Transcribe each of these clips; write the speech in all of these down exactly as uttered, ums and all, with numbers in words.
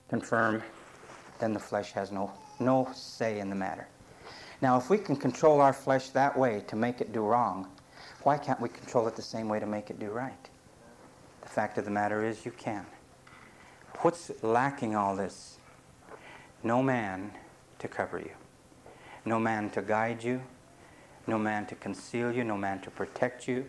confirm, then the flesh has no, no say in the matter. Now, if we can control our flesh that way to make it do wrong, why can't we control it the same way to make it do right? The fact of the matter is you can. What's lacking all this? No man to cover you. No man to guide you. No man to conceal you. No man to protect you.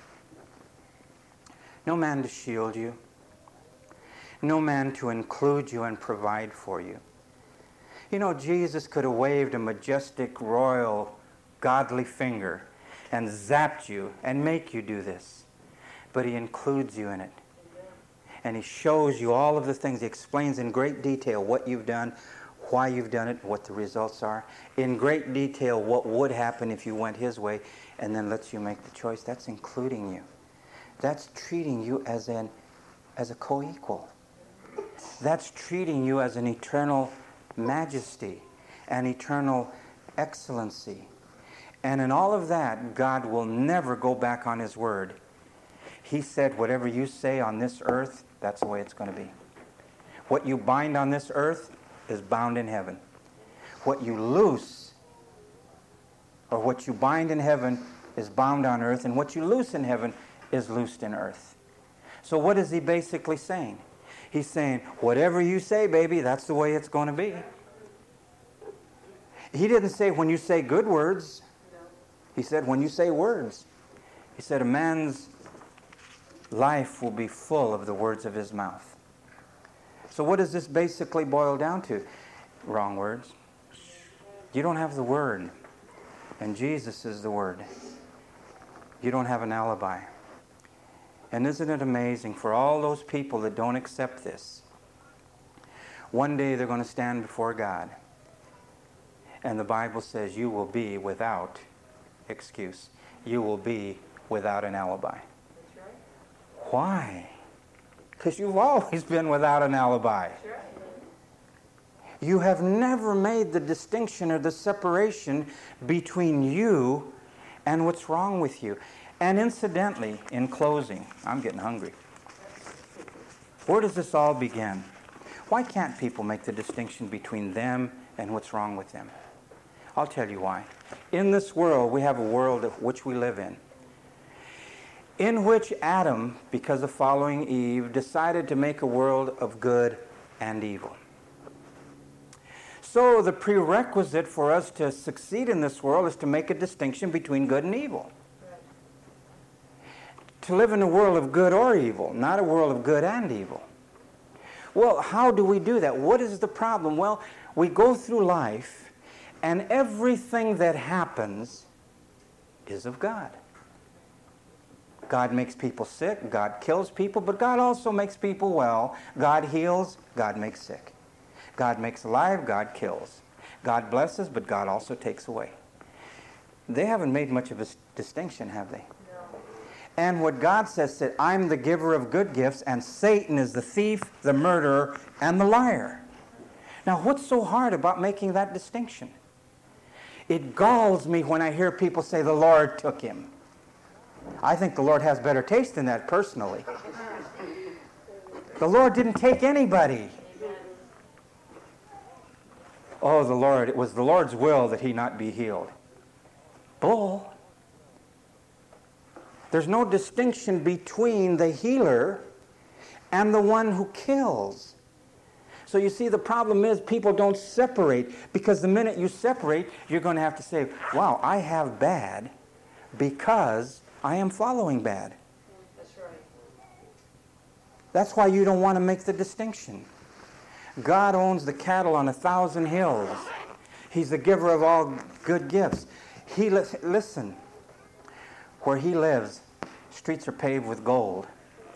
No man to shield you. No man to include you and provide for you. You know, Jesus could have waved a majestic, royal, godly finger and zapped you and make you do this. But he includes you in it. And he shows you all of the things. He explains in great detail what you've done, why you've done it, what the results are. In great detail what would happen if you went his way, and then lets you make the choice. That's including you. That's treating you as an as a co-equal. That's treating you as an eternal majesty, an eternal excellency. And in all of that, God will never go back on his word. He said, whatever you say on this earth, that's the way it's going to be. What you bind on this earth is bound in heaven. What you loose, or what you bind in heaven, is bound on earth, and what you loose in heaven is loosed in earth. So what is he basically saying? He's saying, whatever you say, baby, that's the way it's going to be. He didn't say when you say good words. He said when you say words. He said a man's life will be full of the words of his mouth. So what does this basically boil down to? Wrong words. You don't have the word, and Jesus is the word. You don't have an alibi. And isn't it amazing for all those people that don't accept this? One day they're going to stand before God. And the Bible says you will be without excuse. You will be without an alibi. That's right. Why? Because you've always been without an alibi. That's right. You have never made the distinction or the separation between you and what's wrong with you. And incidentally, in closing, I'm getting hungry. Where does this all begin? Why can't people make the distinction between them and what's wrong with them? I'll tell you why. In this world, we have a world of which we live in, in which Adam, because of following Eve, decided to make a world of good and evil. So the prerequisite for us to succeed in this world is to make a distinction between good and evil. To live in a world of good or evil, not a world of good and evil. Well, how do we do that? What is the problem? Well, we go through life, and everything that happens is of God. God makes people sick, God kills people, but God also makes people well. God heals, God makes sick. God makes alive, God kills. God blesses, but God also takes away. They haven't made much of a distinction, have they? And what God says that I'm the giver of good gifts, and Satan is the thief, the murderer, and the liar. Now, what's so hard about making that distinction? It galls me when I hear people say the Lord took him. I think the Lord has better taste than that personally. The Lord didn't take anybody. Oh, the Lord, it was the Lord's will that he not be healed. Bull. There's no distinction between the healer and the one who kills. So you see, the problem is people don't separate, because the minute you separate, you're going to have to say, wow, I have bad because I am following bad. That's right. That's why you don't want to make the distinction. God owns the cattle on a thousand hills. He's the giver of all good gifts. He li- listen, where he lives, streets are paved with gold.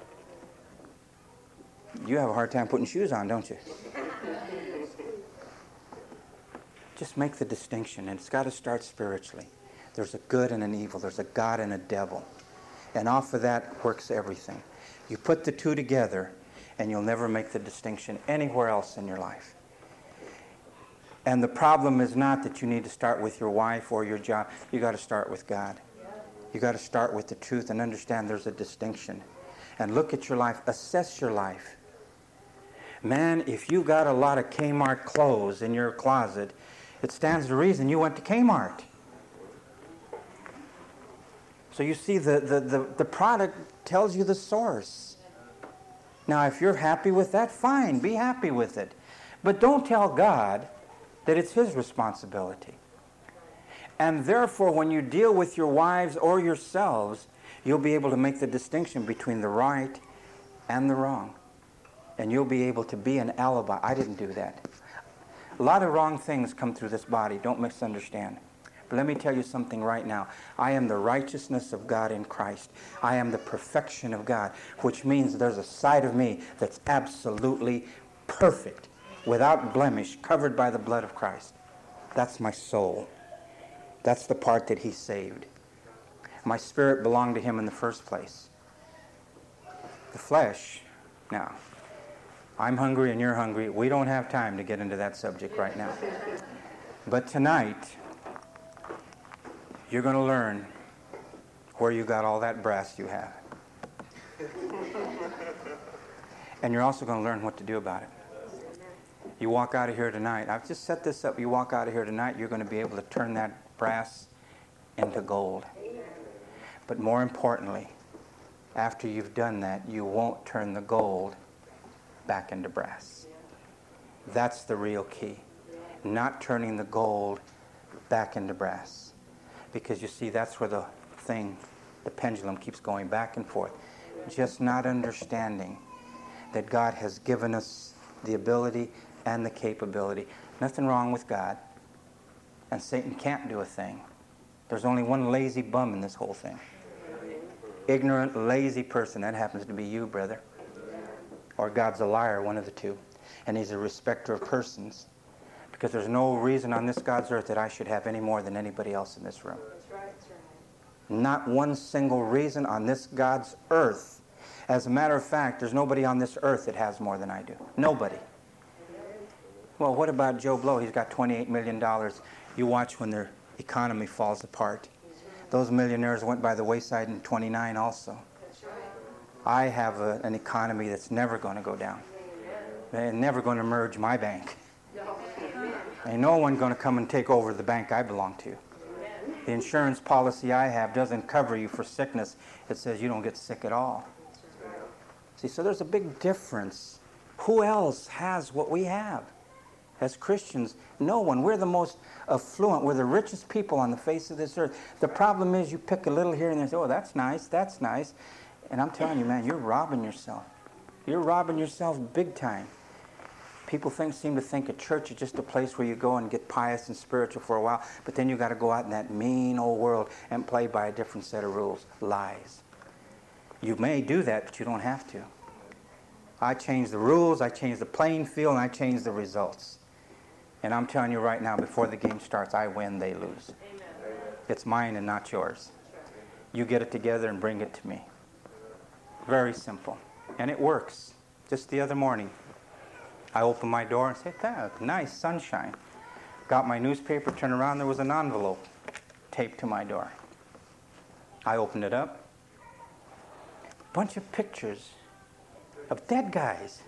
You have a hard time putting shoes on, don't you? Just make the distinction, and it's got to start spiritually. There's a good and an evil. There's a God and a devil. And off of that works everything. You put the two together, and you'll never make the distinction anywhere else in your life. And the problem is not that you need to start with your wife or your job. You got to start with God. You got to start with the truth and understand there's a distinction. And look at your life. Assess your life. Man, if you got a lot of Kmart clothes in your closet, it stands to reason you went to Kmart. So you see, the, the, the, the product tells you the source. Now, if you're happy with that, fine, be happy with it. But don't tell God that it's His responsibility. And therefore, when you deal with your wives or yourselves, you'll be able to make the distinction between the right and the wrong. And you'll be able to be an alibi. I didn't do that. A lot of wrong things come through this body. Don't misunderstand. But let me tell you something right now. I am the righteousness of God in Christ. I am the perfection of God, which means there's a side of me that's absolutely perfect, without blemish, covered by the blood of Christ. That's my soul. That's the part that He saved. My spirit belonged to Him in the first place. The flesh, now, I'm hungry and you're hungry. We don't have time to get into that subject right now. But tonight, you're going to learn where you got all that brass you have. And you're also going to learn what to do about it. You walk out of here tonight. I've just set this up. You walk out of here tonight, you're going to be able to turn that brass into gold. But more importantly, after you've done that, you won't turn the gold back into brass. That's the real key. Not turning the gold back into brass. Because you see, that's where the thing, the pendulum keeps going back and forth. Just not understanding that God has given us the ability and the capability. Nothing wrong with God. And Satan can't do a thing. There's only one lazy bum in this whole thing. Ignorant, lazy person. That happens to be you, brother. Or God's a liar, one of the two. And He's a respecter of persons. Because there's no reason on this God's earth that I should have any more than anybody else in this room. That's right, that's right. Not one single reason on this God's earth. As a matter of fact, there's nobody on this earth that has more than I do. Nobody. Well, what about Joe Blow? He's got twenty-eight million dollars. You watch when their economy falls apart. Those millionaires went by the wayside in twenty-nine also. That's right. I have a, an economy that's never going to go down. They're never going to merge my bank. Ain't no one going to come and take over the bank I belong to. The insurance policy I have doesn't cover you for sickness. It says you don't get sick at all. See, so there's a big difference. Who else has what we have? As Christians, no one. We're the most affluent. We're the richest people on the face of this earth. The problem is you pick a little here and there and say, oh, that's nice, that's nice. And I'm telling you, man, you're robbing yourself. You're robbing yourself big time. People think, seem to think a church is just a place where you go and get pious and spiritual for a while, but then you got to go out in that mean old world and play by a different set of rules. Lies. You may do that, but you don't have to. I change the rules, I change the playing field, and I change the results. And I'm telling you right now, before the game starts, I win, they lose. Amen. It's mine and not yours. You get it together and bring it to me. Very simple. And it works. Just the other morning, I opened my door and said, ah, nice sunshine. Got my newspaper, turned around, there was an envelope taped to my door. I opened it up. Bunch of pictures of dead guys.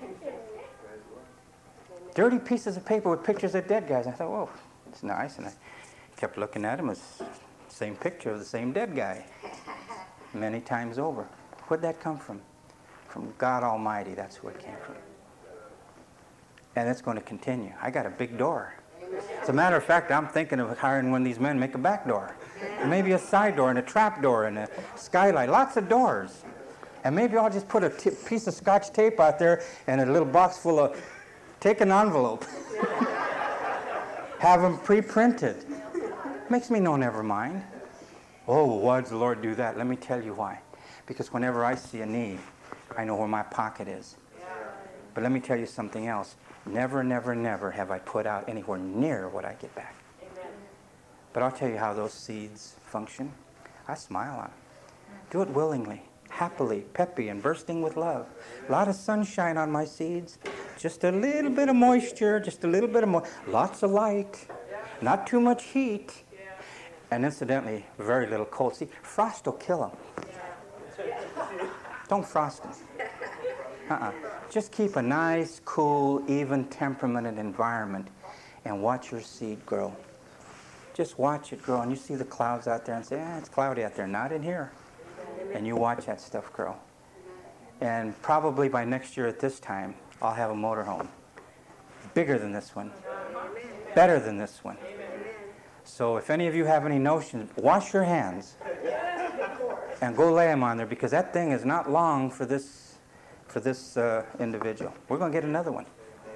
Dirty pieces of paper with pictures of dead guys. I thought, whoa, it's nice. And I kept looking at them. It's the same picture of the same dead guy. Many times over. Where'd that come from? From God Almighty, that's where it came from. And it's going to continue. I got a big door. As a matter of fact, I'm thinking of hiring one of these men, make a back door. Maybe a side door and a trap door and a skylight. Lots of doors. And maybe I'll just put a t- piece of Scotch tape out there and a little box full of, take an envelope. Have them pre-printed. Makes me no never mind. Oh, why does the Lord do that? Let me tell you why. Because whenever I see a need, I know where my pocket is. But let me tell you something else. Never, never, never have I put out anywhere near what I get back. Amen. But I'll tell you how those seeds function. I smile on them. Do it willingly, happily, peppy, and bursting with love. A lot of sunshine on my seeds. Just a little bit of moisture, just a little bit of moisture. Lots of light. Not too much heat. And incidentally, very little cold. See, frost will kill them. Don't frost them. Uh-uh. Just keep a nice, cool, even temperamented environment and watch your seed grow. Just watch it grow, and you see the clouds out there and say, eh, it's cloudy out there, not in here. And you watch that stuff grow. And probably by next year at this time, I'll have a motorhome. Bigger than this one. Better than this one. So if any of you have any notions, wash your hands and go lay them on there, because that thing is not long for this, for this uh, individual. We're going to get another one.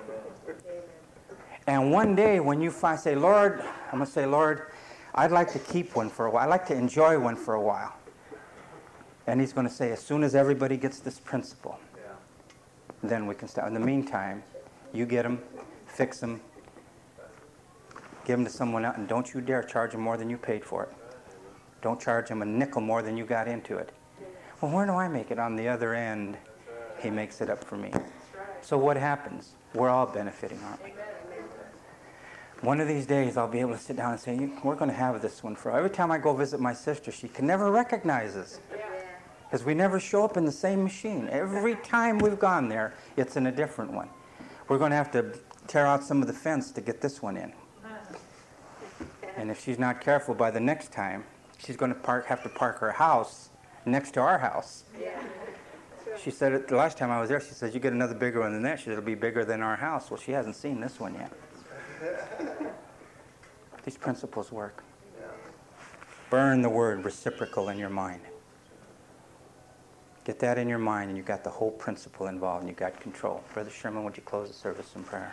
And one day when you find, say, Lord, I'm going to say, Lord, I'd like to keep one for a while. I'd like to enjoy one for a while. And he's going to say, as soon as everybody gets this principle, yeah. then we can start. In the meantime, you get them, fix them, give them to someone else, and don't you dare charge them more than you paid for it. Don't charge them a nickel more than you got into it. Well, where do I make it? On the other end, he makes it up for me. So what happens? We're all benefiting, aren't we? One of these days, I'll be able to sit down and say, we're going to have this one for every time I go visit my sister, she can never recognize us. Because we never show up in the same machine. Every time we've gone there, it's in a different one. We're going to have to tear out some of the fence to get this one in. And if she's not careful, by the next time, she's going to park, have to park her house next to our house. She said it the last time I was there, she said, you get another bigger one than that. She said, it'll be bigger than our house. Well, she hasn't seen this one yet. These principles work. Burn the word reciprocal in your mind. Get that in your mind, and you've got the whole principle involved, and you've got control. Brother Sherman, would you close the service in prayer?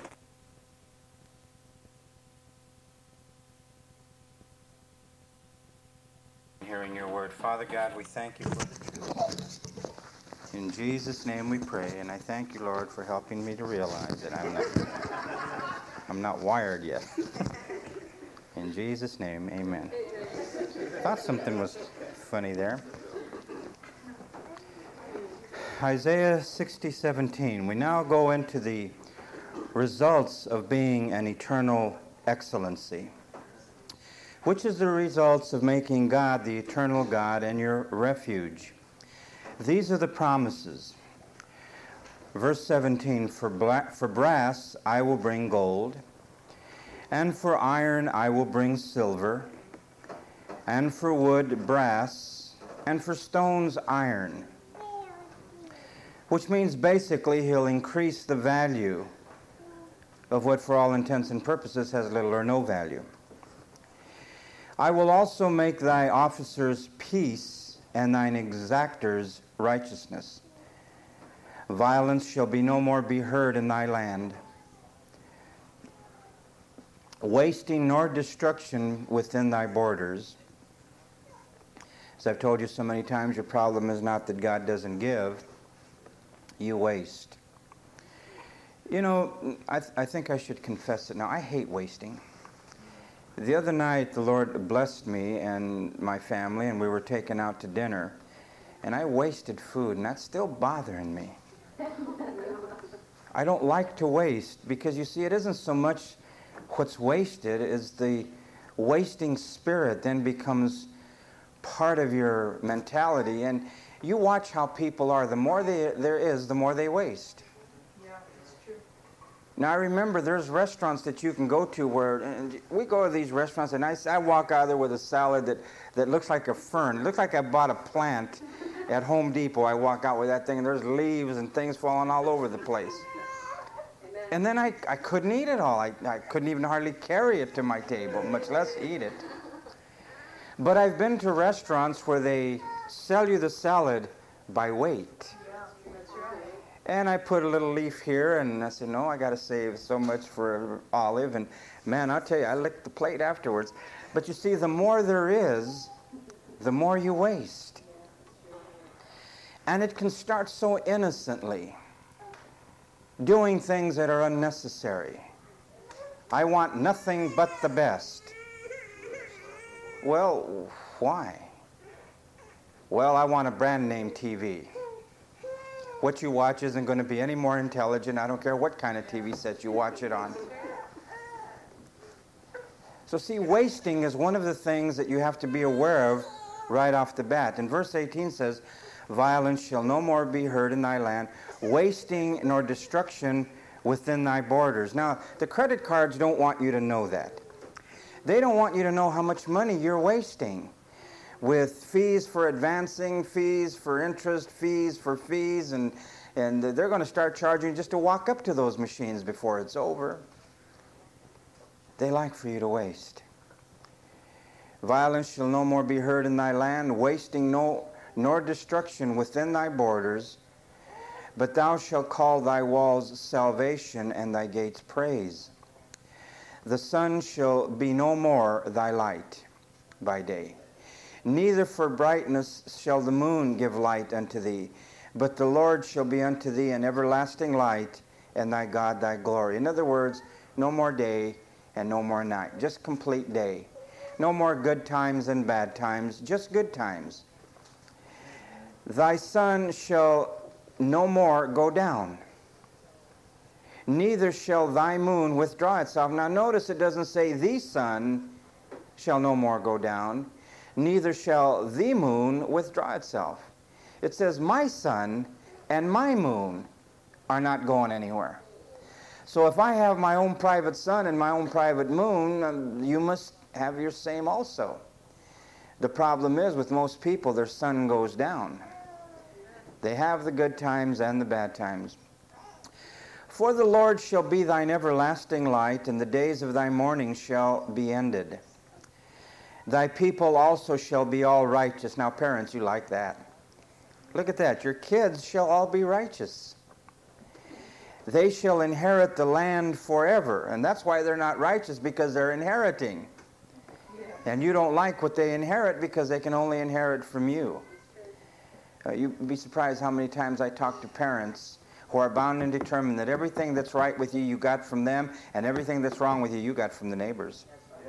Hearing your word. Father God, we thank you for the truth. In Jesus' name we pray, and I thank you, Lord, for helping me to realize that I'm not, I'm not wired yet. In Jesus' name, amen. Thought something was funny there. Isaiah sixty seventeen. We now go into the results of being an eternal excellency, which is the results of making God the eternal God and your refuge. These are the promises. Verse seventeen, for, bla- for brass I will bring gold, and for iron I will bring silver, and for wood brass, and for stones iron. Which means basically he'll increase the value of what for all intents and purposes has little or no value. I will also make thy officers peace and thine exactors righteousness. Violence shall be no more be heard in thy land. Wasting nor destruction within thy borders. As I've told you so many times, your problem is not that God doesn't give. You waste. You know, I, th- I think I should confess it now. I hate wasting. The other night, the Lord blessed me and my family, and we were taken out to dinner, and I wasted food, and that's still bothering me. I don't like to waste, because you see, it isn't so much what's wasted, is the wasting spirit then becomes part of your mentality, and you watch how people are. The more they, there is, the more they waste. Yeah, it's true. Now, I remember there's restaurants that you can go to where, and we go to these restaurants, and I, I walk out there with a salad that, that looks like a fern. It looks like I bought a plant at Home Depot. I walk out with that thing, and there's leaves and things falling all over the place. And then I, I couldn't eat it all. I, I couldn't even hardly carry it to my table, much less eat it. But I've been to restaurants where they sell you the salad by weight. Yeah, that's right. And I put a little leaf here, and I said, no, I got to save so much for Olive. And man, I'll tell you, I licked the plate afterwards. But you see, the more there is, the more you waste. And it can start so innocently, doing things that are unnecessary. I want nothing but the best. Well, why? Well, I want a brand name T V. What you watch isn't going to be any more intelligent. I don't care what kind of T V set you watch it on. So see, wasting is one of the things that you have to be aware of right off the bat. And verse eighteen says, Violence shall no more be heard in thy land, wasting nor destruction within thy borders. Now, the credit cards don't want you to know that. They don't want you to know how much money you're wasting with fees for advancing, fees for interest, fees for fees, and, and they're going to start charging you just to walk up to those machines before it's over. They like for you to waste. Violence shall no more be heard in thy land, wasting no nor destruction within thy borders, but thou shalt call thy walls salvation and thy gates praise. The sun shall be no more thy light by day, neither for brightness shall the moon give light unto thee, but the Lord shall be unto thee an everlasting light, and thy God thy glory. In other words, no more day and no more night, just complete day. No more good times and bad times, just good times. Thy sun shall no more go down, neither shall thy moon withdraw itself. Now notice it doesn't say the sun shall no more go down, neither shall the moon withdraw itself. It says my sun and my moon are not going anywhere. So if I have my own private sun and my own private moon, you must have your same also. The problem is with most people, their sun goes down. They have the good times and the bad times. For the Lord shall be thine everlasting light, and the days of thy mourning shall be ended. Thy people also shall be all righteous. Now parents, you like that. Look at that. Your kids shall all be righteous. They shall inherit the land forever. And that's why they're not righteous, because they're inheriting. And you don't like what they inherit because they can only inherit from you. Uh, you'd be surprised how many times I talk to parents who are bound and determined that everything that's right with you, you got from them, and everything that's wrong with you, you got from the neighbors.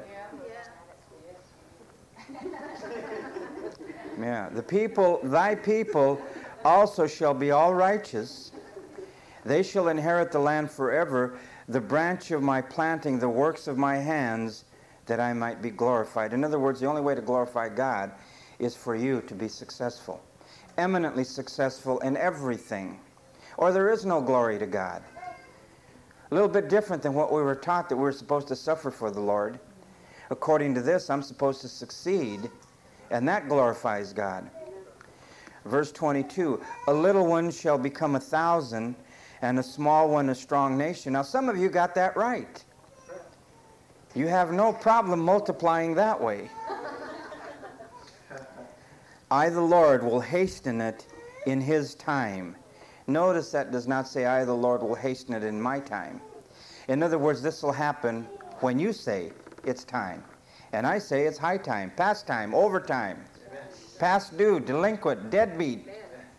Yeah, the people, thy people also shall be all righteous. They shall inherit the land forever, the branch of my planting, the works of my hands, that I might be glorified. In other words, the only way to glorify God is for you to be successful, eminently successful in everything, or there is no glory to God. A little bit different than what we were taught, that we were supposed to suffer for the Lord. According to this, I'm supposed to succeed, and that glorifies God. Verse twenty-two, a little one shall become a thousand, and a small one a strong nation. Now some of you got that right. You have no problem multiplying that way. I, the Lord, will hasten it in his time. Notice that does not say, I, the Lord, will hasten it in my time. In other words, this will happen when you say it's time. And I say it's high time, past time, overtime, past due, delinquent, deadbeat.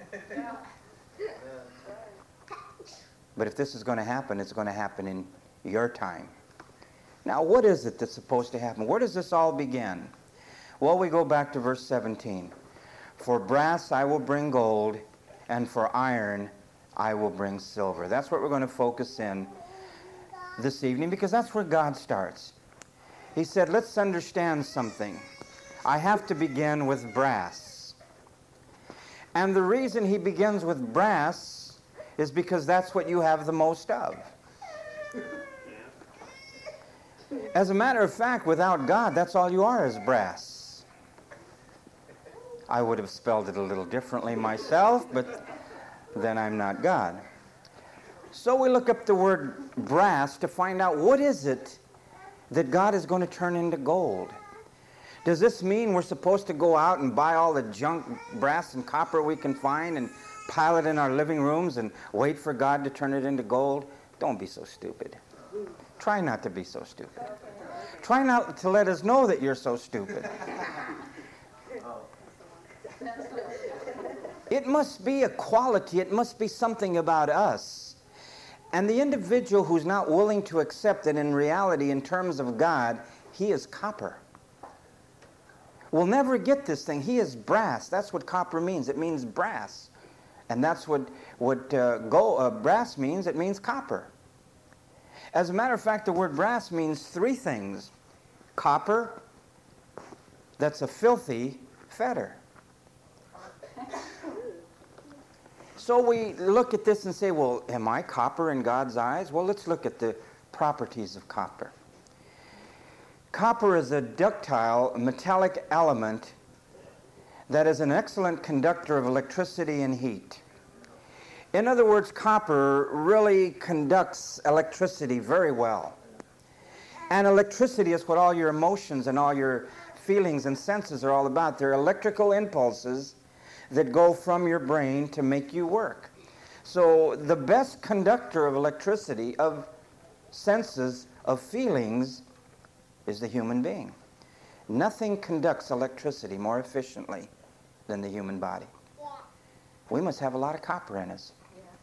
But if this is going to happen, it's going to happen in your time. Now, what is it that's supposed to happen? Where does this all begin? Well, we go back to verse seventeen. For brass I will bring gold, and for iron I will bring silver. That's what we're going to focus in this evening, because that's where God starts. He said, let's understand something. I have to begin with brass. And the reason he begins with brass is because that's what you have the most of. As a matter of fact, without God, that's all you are is brass. I would have spelled it a little differently myself, but then I'm not God. So we look up the word brass to find out what is it that God is going to turn into gold. Does this mean we're supposed to go out and buy all the junk brass and copper we can find and pile it in our living rooms and wait for God to turn it into gold? Don't be so stupid. Try not to be so stupid. Try not to let us know that you're so stupid. It must be a quality. It must be something about us. And the individual who's not willing to accept that in reality, in terms of God, he is copper. We'll never get this thing. He is brass. That's what copper means. It means brass. And that's what, what uh, gold, uh, brass means. It means copper. As a matter of fact, the word brass means three things. Copper, that's a filthy fetter. So we look at this and say, well, am I copper in God's eyes? Well, let's look at the properties of copper. Copper is a ductile metallic element that is an excellent conductor of electricity and heat. In other words, copper really conducts electricity very well. And electricity is what all your emotions and all your feelings and senses are all about. They're electrical impulses that go from your brain to make you work. So the best conductor of electricity, of senses, of feelings, is the human being. Nothing conducts electricity more efficiently than the human body. We must have a lot of copper in us.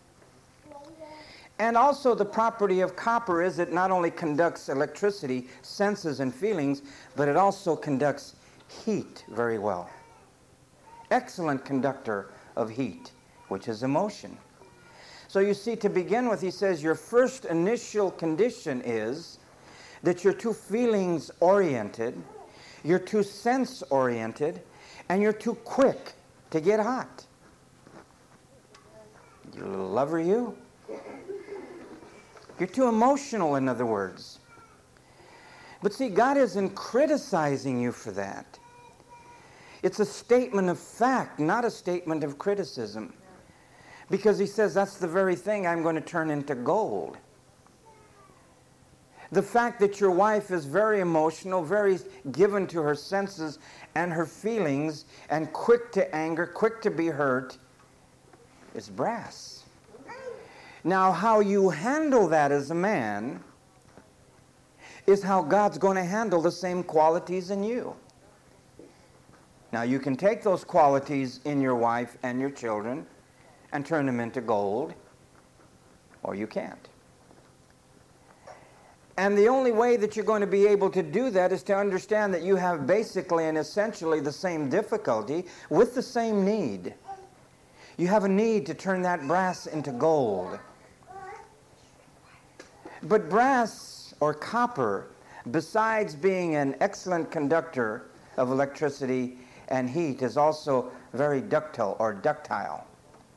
And also the property of copper is it not only conducts electricity, senses and feelings, but it also conducts heat very well. Excellent conductor of heat, which is emotion. So you see, to begin with, he says your first initial condition is that you're too feelings-oriented, you're too sense-oriented, and you're too quick to get hot. You little lover, you. You're too emotional, in other words. But see, God isn't criticizing you for that. It's a statement of fact, not a statement of criticism. Because he says that's the very thing I'm going to turn into gold. The fact that your wife is very emotional, very given to her senses and her feelings, and quick to anger, quick to be hurt, is brass. Now, how you handle that as a man is how God's going to handle the same qualities in you. Now, you can take those qualities in your wife and your children and turn them into gold, or you can't. And the only way that you're going to be able to do that is to understand that you have basically and essentially the same difficulty with the same need. You have a need to turn that brass into gold. But brass, or copper, besides being an excellent conductor of electricity and heat, is also very ductile or ductile.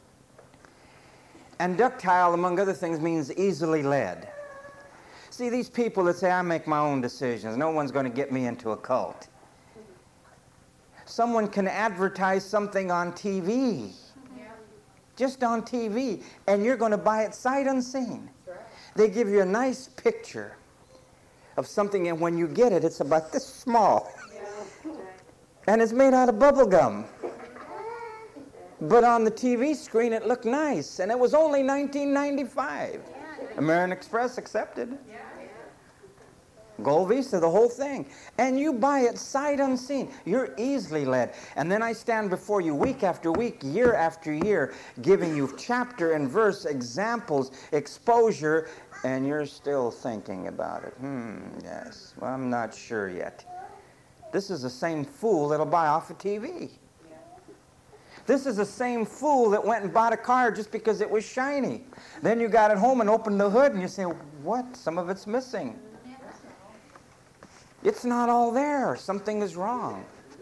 And ductile, among other things, means easily led. See, these people that say, I make my own decisions, no one's going to get me into a cult. Someone can advertise something on T V, yeah. just on T V, and you're going to buy it sight unseen. Right. They give you a nice picture of something, and when you get it, it's about this small. Yeah. And it's made out of bubble gum. But on the T V screen, it looked nice, and it was only nineteen ninety-five. Yeah. American Express accepted. Yeah. Gold Visa, the whole thing. And you buy it sight unseen. You're easily led. And then I stand before you week after week, year after year, giving you chapter and verse examples, exposure, and you're still thinking about it. Hmm, yes. Well, I'm not sure yet. This is the same fool that'll buy off a T V. This is the same fool that went and bought a car just because it was shiny. Then you got it home and opened the hood and you say, what? Some of it's missing. It's not all there. Something is wrong.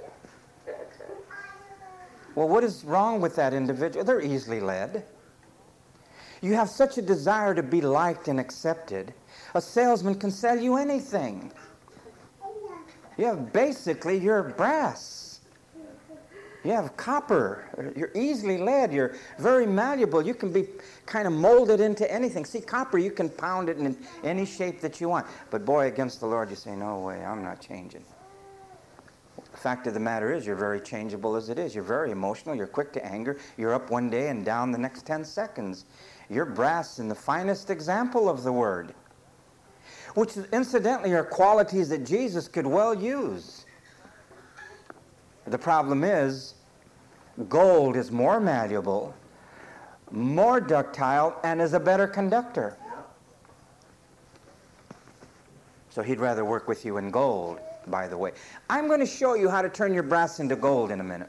Well, what is wrong with that individual? They're easily led. You have such a desire to be liked and accepted. A salesman can sell you anything. You have basically your brass. You have copper. You're easily led. You're very malleable. You can be kind of molded into anything. See, copper, you can pound it in any shape that you want. But boy, against the Lord, you say, no way, I'm not changing. The fact of the matter is, you're very changeable as it is. You're very emotional. You're quick to anger. You're up one day and down the next ten seconds. You're brass in the finest example of the word, which incidentally are qualities that Jesus could well use. The problem is, gold is more malleable, more ductile, and is a better conductor. So he'd rather work with you in gold, by the way. I'm going to show you how to turn your brass into gold in a minute.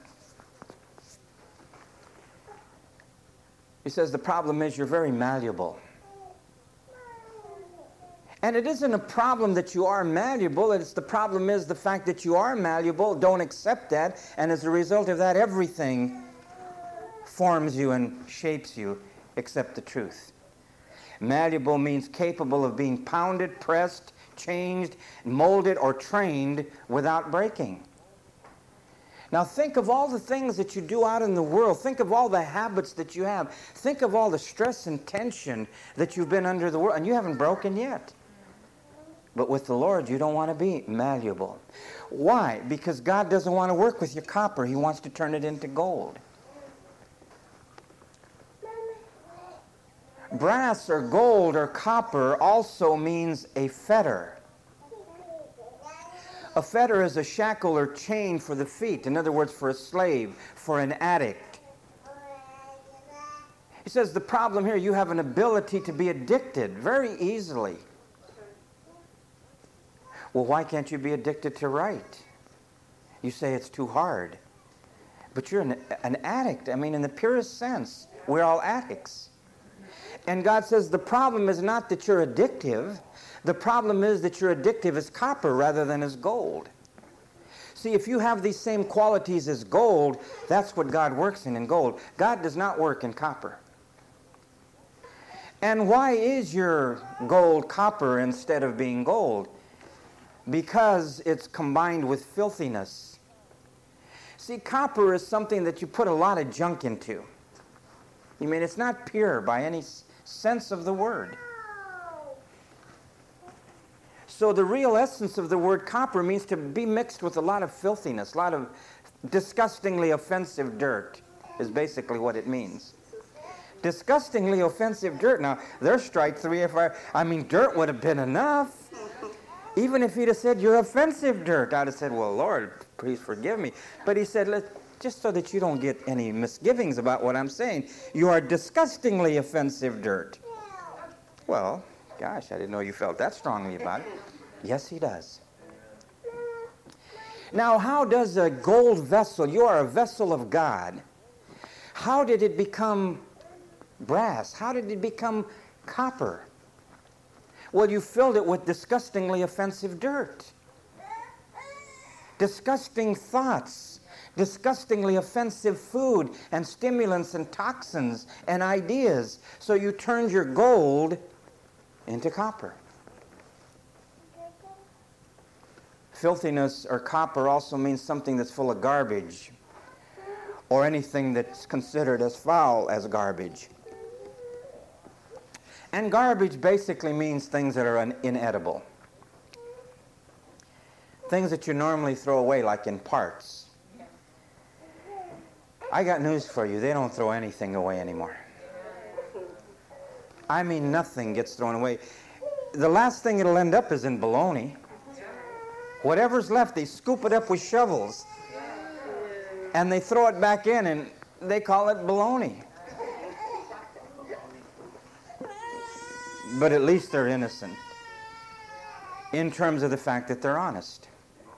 He says the problem is you're very malleable. And it isn't a problem that you are malleable. It's the problem is the fact that you are malleable. Don't accept that. And as a result of that, everything forms you and shapes you except the truth. Malleable means capable of being pounded, pressed, changed, molded, or trained without breaking. Now think of all the things that you do out in the world. Think of all the habits that you have. Think of all the stress and tension that you've been under the world, and you haven't broken yet. But with the Lord, you don't want to be malleable. Why? Because God doesn't want to work with your copper. He wants to turn it into gold. Brass or gold or copper also means a fetter. A fetter is a shackle or chain for the feet. In other words, for a slave, for an addict. He says the problem here, you have an ability to be addicted very easily. Well, why can't you be addicted to right? You say it's too hard. But you're an, an addict. I mean, in the purest sense, we're all addicts. And God says the problem is not that you're addictive. The problem is that you're addictive as copper rather than as gold. See, if you have these same qualities as gold, that's what God works in, in gold. God does not work in copper. And why is your gold copper instead of being gold? Because it's combined with filthiness. See, copper is something that you put a lot of junk into. I mean, it's not pure by any sense of the word. So the real essence of the word copper means to be mixed with a lot of filthiness, a lot of disgustingly offensive dirt is basically what it means. Disgustingly offensive dirt. Now, there's strike three if I, I mean, dirt would have been enough. Even if he'd have said, you're offensive dirt, I'd have said, well, Lord, please forgive me. But he said, let, just so that you don't get any misgivings about what I'm saying, you are disgustingly offensive dirt. Well, gosh, I didn't know you felt that strongly about it. Yes, he does. Now, how does a gold vessel, you are a vessel of God, how did it become brass? How did it become copper? Well, you filled it with disgustingly offensive dirt. Disgusting thoughts, disgustingly offensive food and stimulants and toxins and ideas. So you turned your gold into copper. Filthiness or copper also means something that's full of garbage, or anything that's considered as foul as garbage. And garbage basically means things that are un- inedible. Things that you normally throw away, like in parts. I got news for you. They don't throw anything away anymore. I mean, nothing gets thrown away. The last thing it'll end up is in bologna. Whatever's left, they scoop it up with shovels. And they throw it back in, and they call it bologna. But at least they're innocent in terms of the fact that they're honest.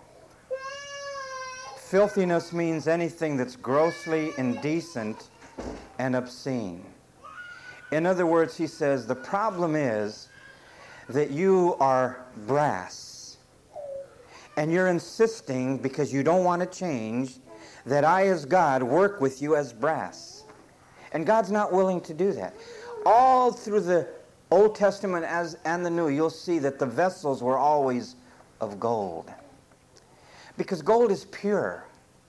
Filthiness means anything that's grossly indecent and obscene. In other words, he says, the problem is that you are brass. And you're insisting, because you don't want to change, that I as God work with you as brass. And God's not willing to do that. All through the Old Testament as and the New, you'll see that the vessels were always of gold. Because gold is pure.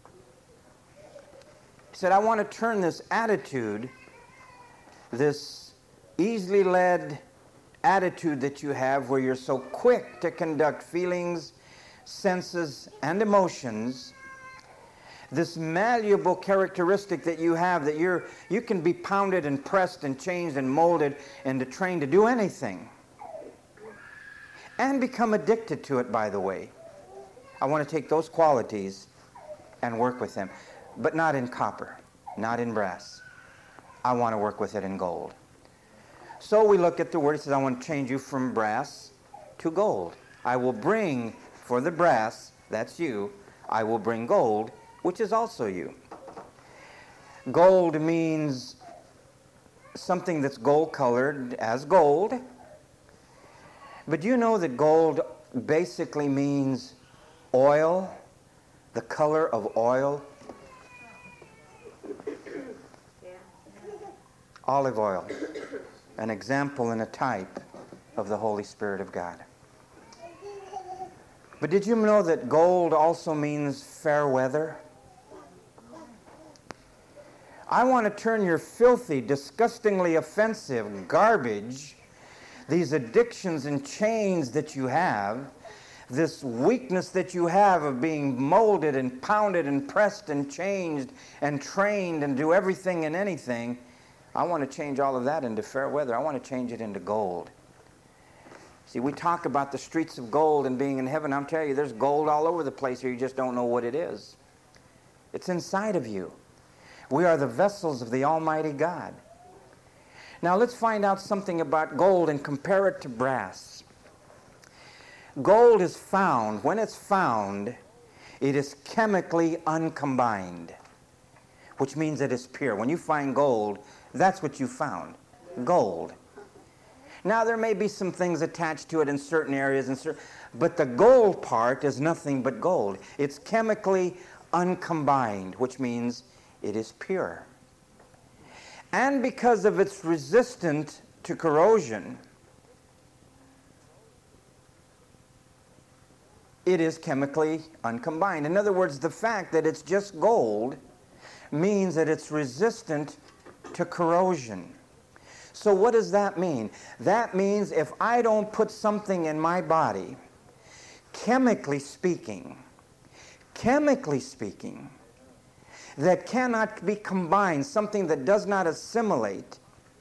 He said, I want to turn this attitude, this easily led attitude that you have where you're so quick to conduct feelings, senses, and emotions, this malleable characteristic that you have, that you're you can be pounded and pressed and changed and molded and trained to do anything. And become addicted to it, by the way. I want to take those qualities and work with them. But not in copper, not in brass. I want to work with it in gold. So we look at the word. It says, I want to change you from brass to gold. I will bring for the brass, that's you, I will bring gold, which is also you. Gold means something that's gold-colored as gold. But do you know that gold basically means oil, the color of oil? olive oil, an example and a type of the Holy Spirit of God. But did you know that gold also means fair weather? I want to turn your filthy, disgustingly offensive garbage, these addictions and chains that you have, this weakness that you have of being molded and pounded and pressed and changed and trained and do everything and anything, I want to change all of that into fair weather. I want to change it into gold. See, we talk about the streets of gold and being in heaven. I'm telling you, there's gold all over the place here. You just don't know what it is. It's inside of you. We are the vessels of the Almighty God. Now let's find out something about gold and compare it to brass. Gold is found. When it's found, it is chemically uncombined, which means it is pure. When you find gold, that's what you found, gold. Now, there may be some things attached to it in certain areas, and certain, but the gold part is nothing but gold. It's chemically uncombined, which means it is pure. And because of its resistance to corrosion, it is chemically uncombined. In other words, the fact that it's just gold means that it's resistant to corrosion. So what does that mean? That means if I don't put something in my body, chemically speaking, chemically speaking, that cannot be combined, something that does not assimilate,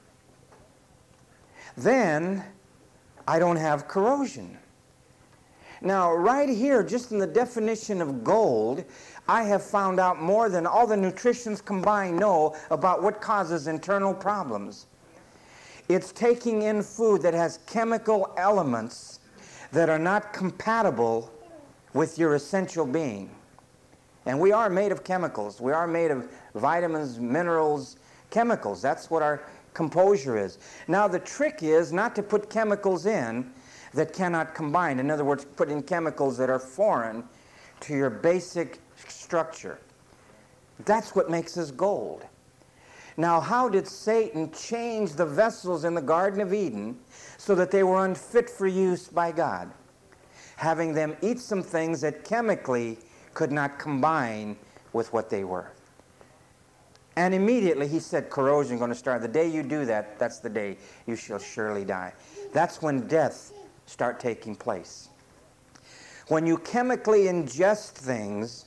then I don't have corrosion. Now, right here, just in the definition of gold, I have found out more than all the nutritionists combined know about what causes internal problems. It's taking in food that has chemical elements that are not compatible with your essential being. And we are made of chemicals. We are made of vitamins, minerals, chemicals. That's what our composure is. Now, the trick is not to put chemicals in that cannot combine. In other words, put in chemicals that are foreign to your basic structure. That's what makes us gold. Now, how did Satan change the vessels in the Garden of Eden so that they were unfit for use by God? Having them eat some things that chemically could not combine with what they were. And immediately he said, corrosion is going to start. The day you do that, that's the day you shall surely die. That's when death starts taking place. When you chemically ingest things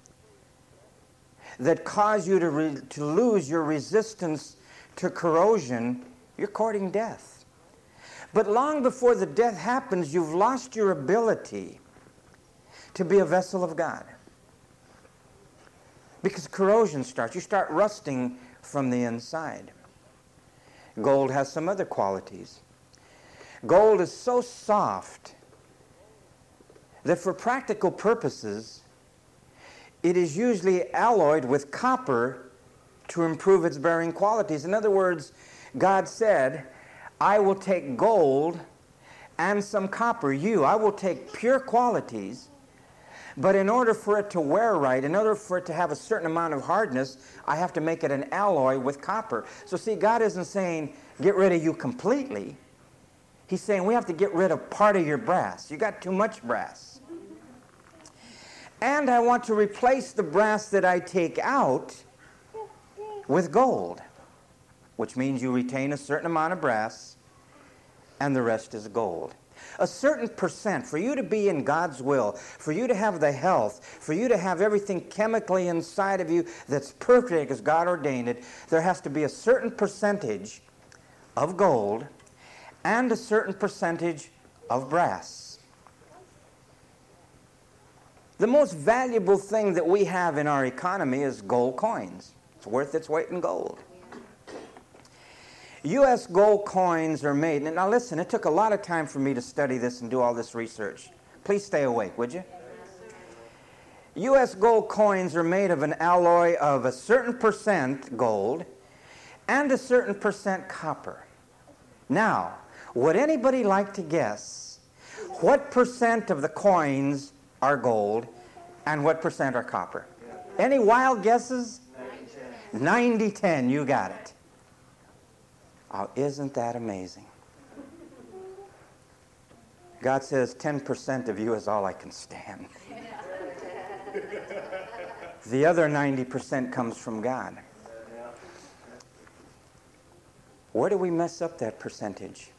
that cause you to, re to lose your resistance to corrosion, you're courting death. But long before the death happens, you've lost your ability to be a vessel of God. Because corrosion starts. You start rusting from the inside. Gold has some other qualities. Gold is so soft that for practical purposes, it is usually alloyed with copper to improve its bearing qualities. In other words, God said, I will take gold and some copper. You, I will take pure qualities, but in order for it to wear right, in order for it to have a certain amount of hardness, I have to make it an alloy with copper. So see, God isn't saying, get rid of you completely. He's saying, we have to get rid of part of your brass. You got too much brass. And I want to replace the brass that I take out with gold, which means you retain a certain amount of brass and the rest is gold. A certain percent, for you to be in God's will, for you to have the health, for you to have everything chemically inside of you that's perfect as God ordained it, there has to be a certain percentage of gold and a certain percentage of brass. The most valuable thing that we have in our economy is gold coins. It's worth its weight in gold. U S gold coins are made. Now listen, it took a lot of time for me to study this and do all this research. Please stay awake, would you? U S gold coins are made of an alloy of a certain percent gold and a certain percent copper. Now, would anybody like to guess what percent of the coins are gold and what percent are copper? Any wild guesses? ninety ten, you got it. Oh, isn't that amazing? God says ten percent of you is all I can stand. The other ninety percent comes from God. Where do we mess up that percentage?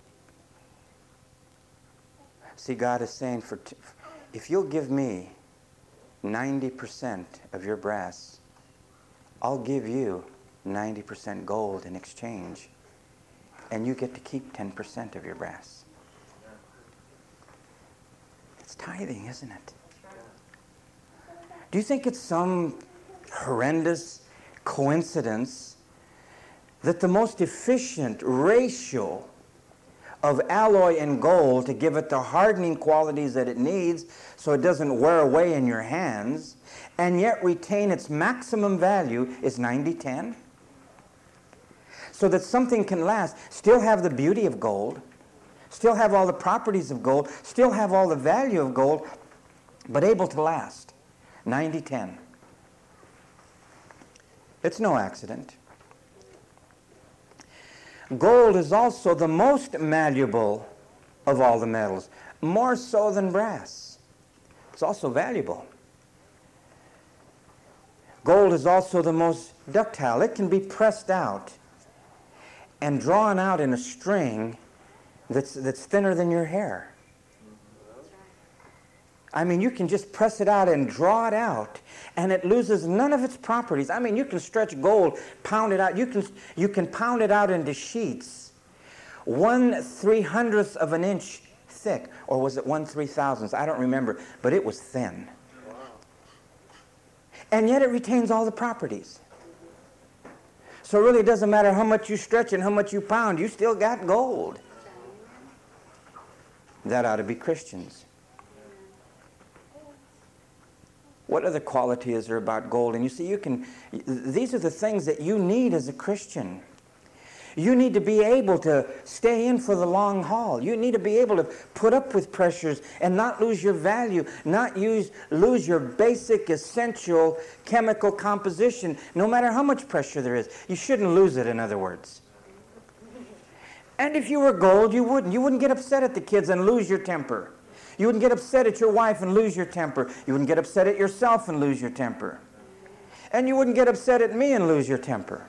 See, God is saying, for t- if you'll give me ninety percent of your brass, I'll give you ninety percent gold in exchange, and you get to keep ten percent of your brass. It's tithing, isn't it? Do you think it's some horrendous coincidence that the most efficient ratio of alloy and gold to give it the hardening qualities that it needs so it doesn't wear away in your hands and yet retain its maximum value is ninety ten? So that something can last, still have the beauty of gold, still have all the properties of gold, still have all the value of gold, but able to last. ninety ten. It's no accident. Gold is also the most malleable of all the metals, more so than brass. It's also valuable. Gold is also the most ductile. It can be pressed out and drawn out in a string that's, that's thinner than your hair. I mean, you can just press it out and draw it out, and it loses none of its properties. I mean, you can stretch gold, pound it out. You can, you can pound it out into sheets, one three hundredth of an inch thick, or was it one three thousandth? I don't remember, but it was thin. Wow. And yet it retains all the properties. So really it doesn't matter how much you stretch and how much you pound, you still got gold. That ought to be Christians. What other quality is there about gold? And you see, you can, these are the things that you need as a Christian. You need to be able to stay in for the long haul. You need to be able to put up with pressures and not lose your value, not use, lose your basic, essential chemical composition, no matter how much pressure there is. You shouldn't lose it, in other words. And if you were gold, you wouldn't. You wouldn't get upset at the kids and lose your temper. You wouldn't get upset at your wife and lose your temper. You wouldn't get upset at yourself and lose your temper. And you wouldn't get upset at me and lose your temper.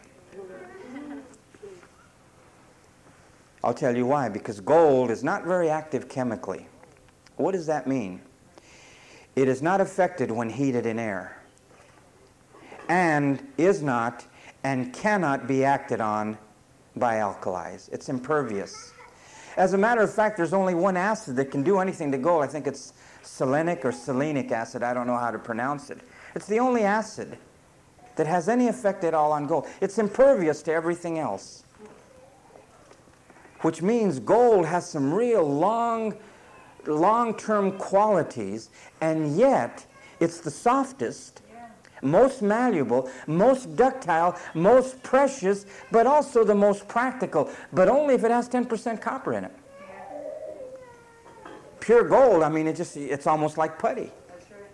I'll tell you why. Because gold is not very active chemically. What does that mean? It is not affected when heated in air. And is not and cannot be acted on by alkalis. It's impervious. As a matter of fact, there's only one acid that can do anything to gold. I think it's selenic or selenic acid. I don't know how to pronounce it. It's the only acid that has any effect at all on gold. It's impervious to everything else. Which means gold has some real long, long-term qualities, and yet it's the softest, most malleable, most ductile, most precious, but also the most practical, but only if it has ten percent copper in it. Pure gold, I mean, it just, it's almost like putty. That's right.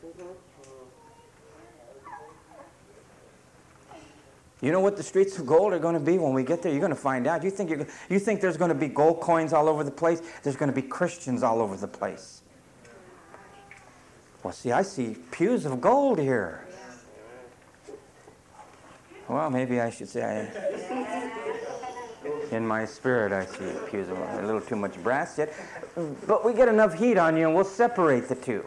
You know what the streets of gold are going to be when we get there? You're going to find out. You think, you're, you think there's going to be gold coins all over the place? There's going to be Christians all over the place. Well, see, I see pews of gold here. Well, maybe I should say, I, in my spirit, I see pews of a little too much brass yet. But we get enough heat on you, and we'll separate the two.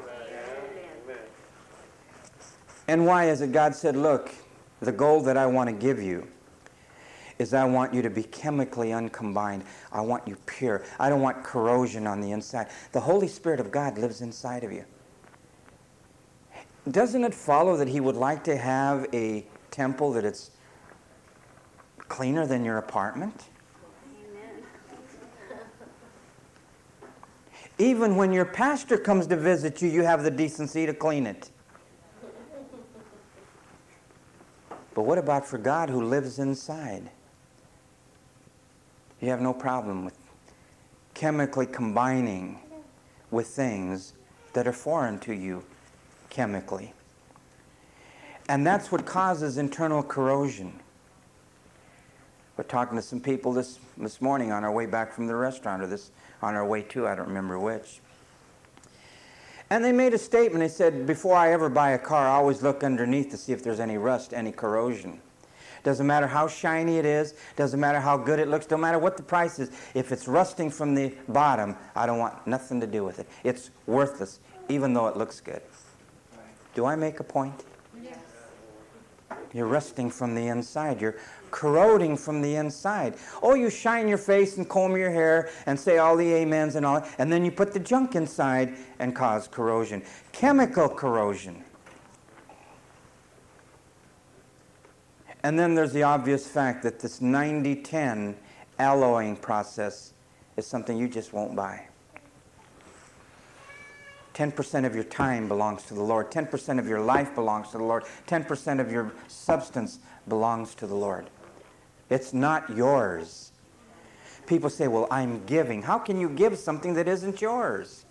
And why is it God said, look, the gold that I want to give you is I want you to be chemically uncombined. I want you pure. I don't want corrosion on the inside. The Holy Spirit of God lives inside of you. Doesn't it follow that He would like to have a temple that it's cleaner than your apartment? Amen. Even when your pastor comes to visit you, you have the decency to clean it. But what about for God who lives inside? You have no problem with chemically combining with things that are foreign to you chemically. And that's what causes internal corrosion. We're talking to some people this, this morning on our way back from the restaurant, or this on our way to, I don't remember which. And they made a statement. They said, before I ever buy a car, I always look underneath to see if there's any rust, any corrosion. Doesn't matter how shiny it is, doesn't matter how good it looks, don't matter what the price is. If it's rusting from the bottom, I don't want nothing to do with it. It's worthless, even though it looks good. Do I make a point? Yes. You're rusting from the inside. You're corroding from the inside. Oh, you shine your face and comb your hair and say all the amens and all that, and then you put the junk inside and cause corrosion. Chemical corrosion. And then there's the obvious fact that this ninety ten alloying process is something you just won't buy. ten percent of your time belongs to the Lord. ten percent of your life belongs to the Lord. ten percent of your substance belongs to the Lord. It's not yours. People say, well, I'm giving. How can you give something that isn't yours?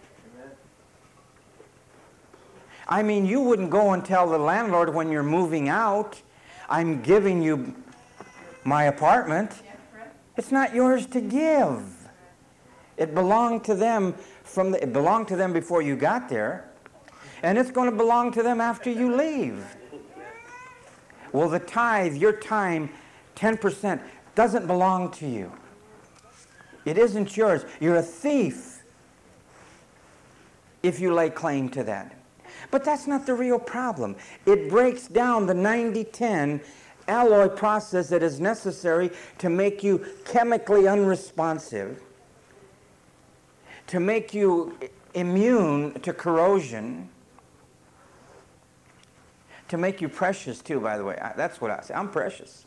I mean, you wouldn't go and tell the landlord when you're moving out, I'm giving you my apartment. It's not yours to give. It belonged to them from the, it belonged to them before you got there, and it's going to belong to them after you leave. Well, the tithe, your time, ten percent, doesn't belong to you. It isn't yours. You're a thief if you lay claim to that. But that's not the real problem. It breaks down the ninety ten alloy process that is necessary to make you chemically unresponsive, to make you immune to corrosion, to make you precious too, by the way. That's what I say. I'm precious.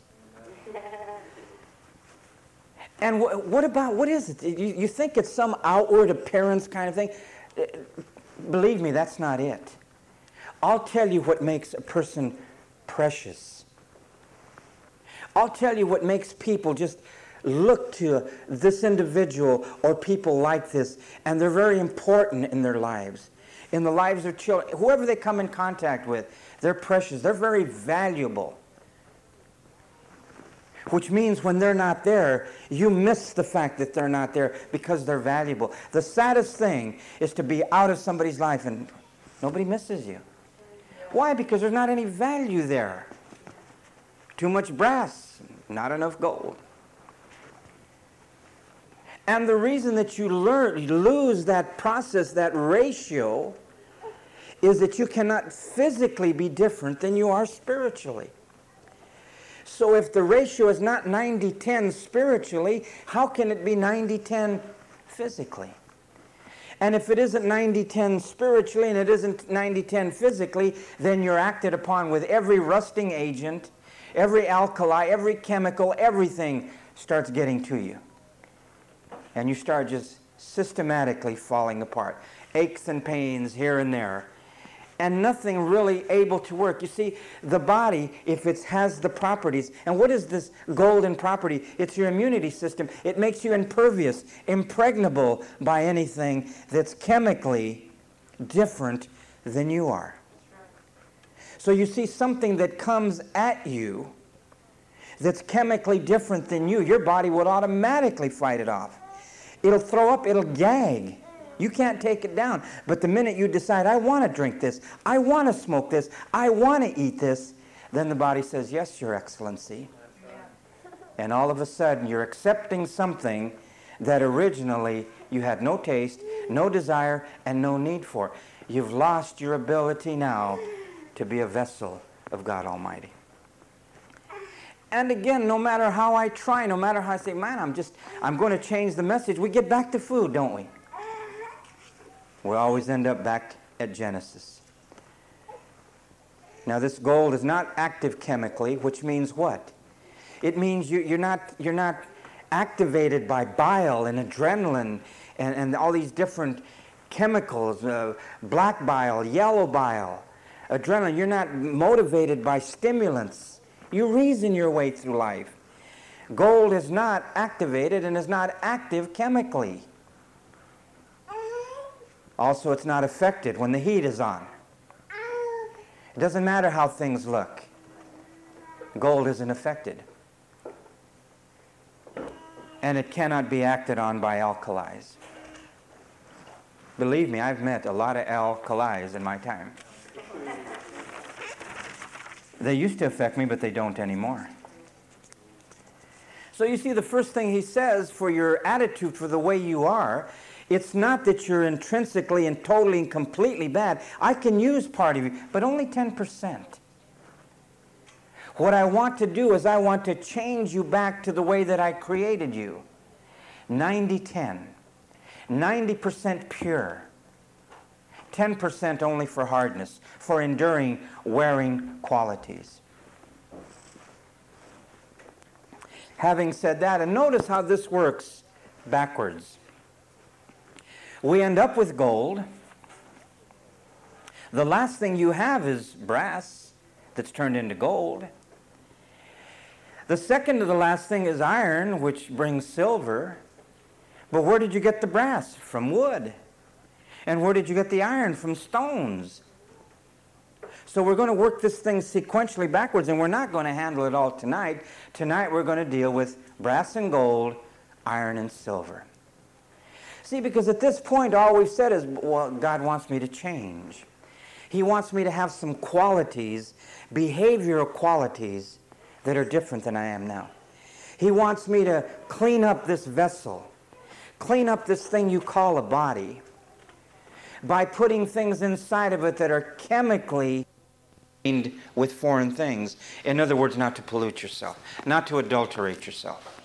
And wh- what about, what is it? You, you think it's some outward appearance kind of thing? Believe me, that's not it. I'll tell you what makes a person precious. I'll tell you what makes people just look to this individual or people like this, and they're very important in their lives, in the lives of children. Whoever they come in contact with, they're precious. They're very valuable. Which means when they're not there, you miss the fact that they're not there because they're valuable. The saddest thing is to be out of somebody's life and nobody misses you. Why? Because there's not any value there. Too much brass, not enough gold. And the reason that you learn, you lose that process, that ratio, is that you cannot physically be different than you are spiritually. So if the ratio is not ninety ten spiritually, how can it be ninety ten physically? And if it isn't ninety ten spiritually and it isn't ninety ten physically, then you're acted upon with every rusting agent, every alkali, every chemical, everything starts getting to you. And you start just systematically falling apart. Aches and pains here and there. And nothing really able to work. You see, the body, if it has the properties, and what is this golden property? It's your immunity system. It makes you impervious, impregnable by anything that's chemically different than you are. So you see something that comes at you that's chemically different than you, your body would automatically fight it off. It'll throw up, it'll gag. You can't take it down. But the minute you decide, I want to drink this, I want to smoke this, I want to eat this, then the body says, yes, Your Excellency. And all of a sudden, you're accepting something that originally you had no taste, no desire, and no need for. You've lost your ability now to be a vessel of God Almighty. And again, no matter how I try, no matter how I say, man, I'm just, I'm going to change the message, we get back to food, don't we? We always end up back at Genesis. Now, this gold is not active chemically, which means what? It means you, you're not, you're not activated by bile and adrenaline and, and all these different chemicals, uh, black bile, yellow bile, adrenaline. You're not motivated by stimulants. You reason your way through life. Gold is not activated and is not active chemically. Also, it's not affected when the heat is on. It doesn't matter how things look. Gold isn't affected. and it cannot be acted on by alkalis. Believe me, I've met a lot of alkalis in my time. They used to affect me, but they don't anymore. So you see, the first thing he says for your attitude, for the way you are, it's not that you're intrinsically and totally and completely bad. I can use part of you, but only ten percent. What I want to do is I want to change you back to the way that I created you. ninety ten. ninety percent pure. ten percent only for hardness, for enduring, wearing qualities. Having said that, and notice how this works backwards. We end up with gold. The last thing you have is brass that's turned into gold. The second to the last thing is iron, which brings silver. But where did you get the brass? From wood. And where did you get the iron? From stones. So we're going to work this thing sequentially backwards, and we're not going to handle it all tonight. Tonight we're going to deal with brass and gold, iron and silver. See, because at this point all we've said is, well, God wants me to change. He wants me to have some qualities, behavioral qualities, that are different than I am now. He wants me to clean up this vessel, clean up this thing you call a body, by putting things inside of it that are chemically cleaned with foreign things. In other words, not to pollute yourself, not to adulterate yourself.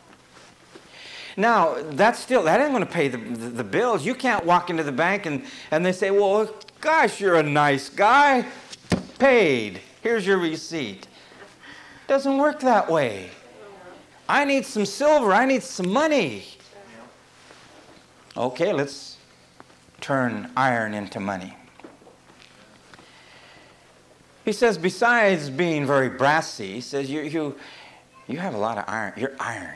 Now, that's still, that ain't going to pay the, the, the bills. You can't walk into the bank and, and they say, well, gosh, you're a nice guy. Paid. Here's your receipt. Doesn't work that way. I need some silver. I need some money. Okay, let's turn iron into money. He says, besides being very brassy, he says, you, you, you have a lot of iron. You're iron.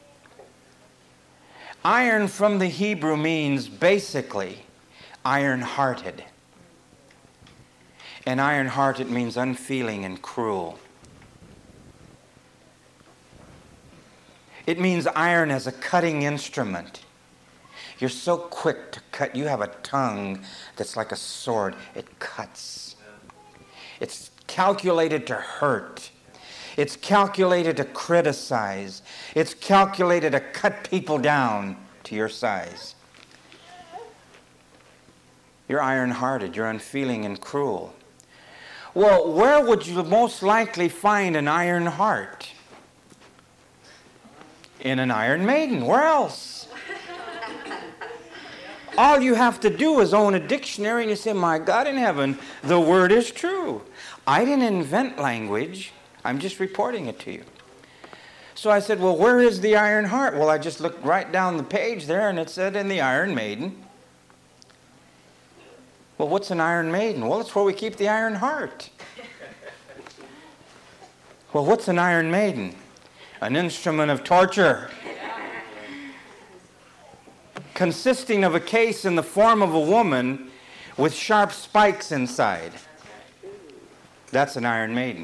Iron from the Hebrew means basically iron-hearted. And iron-hearted means unfeeling and cruel. It means iron as a cutting instrument. You're so quick to cut. You have a tongue that's like a sword. It cuts. It's calculated to hurt. It's calculated to criticize. It's calculated to cut people down to your size. You're iron-hearted. You're unfeeling and cruel. Well, where would you most likely find an iron heart? In an Iron Maiden. Where else? All you have to do is own a dictionary and you say, my God in heaven, the word is true. I didn't invent language. I'm just reporting it to you. So I said, well, where is the iron heart? Well, I just looked right down the page there and it said in the Iron Maiden. Well, what's an Iron Maiden? Well, it's where we keep the iron heart. Well, what's an Iron Maiden? An instrument of torture, consisting of a case in the form of a woman with sharp spikes inside. That's an Iron Maiden.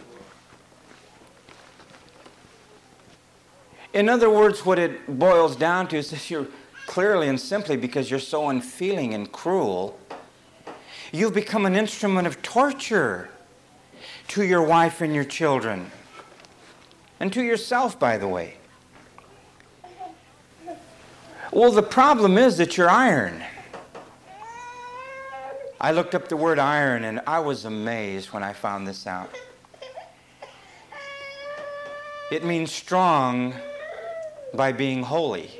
In other words, what it boils down to is that you're clearly and simply, because you're so unfeeling and cruel, you've become an instrument of torture to your wife and your children. And to yourself, by the way. Well, the problem is that you're iron. I looked up the word iron and I was amazed when I found this out. It means strong by being holy.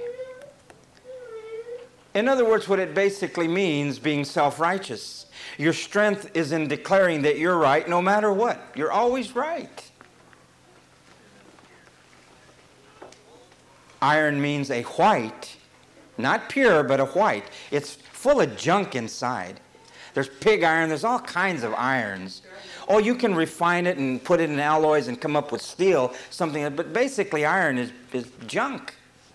In other words, what it basically means, being self-righteous. Your strength is in declaring that you're right no matter what. You're always right. Iron means a white, not pure, but a white. It's full of junk inside. There's pig iron. There's all kinds of irons. Oh, you can refine it and put it in alloys and come up with steel, something. But basically, iron is, is junk.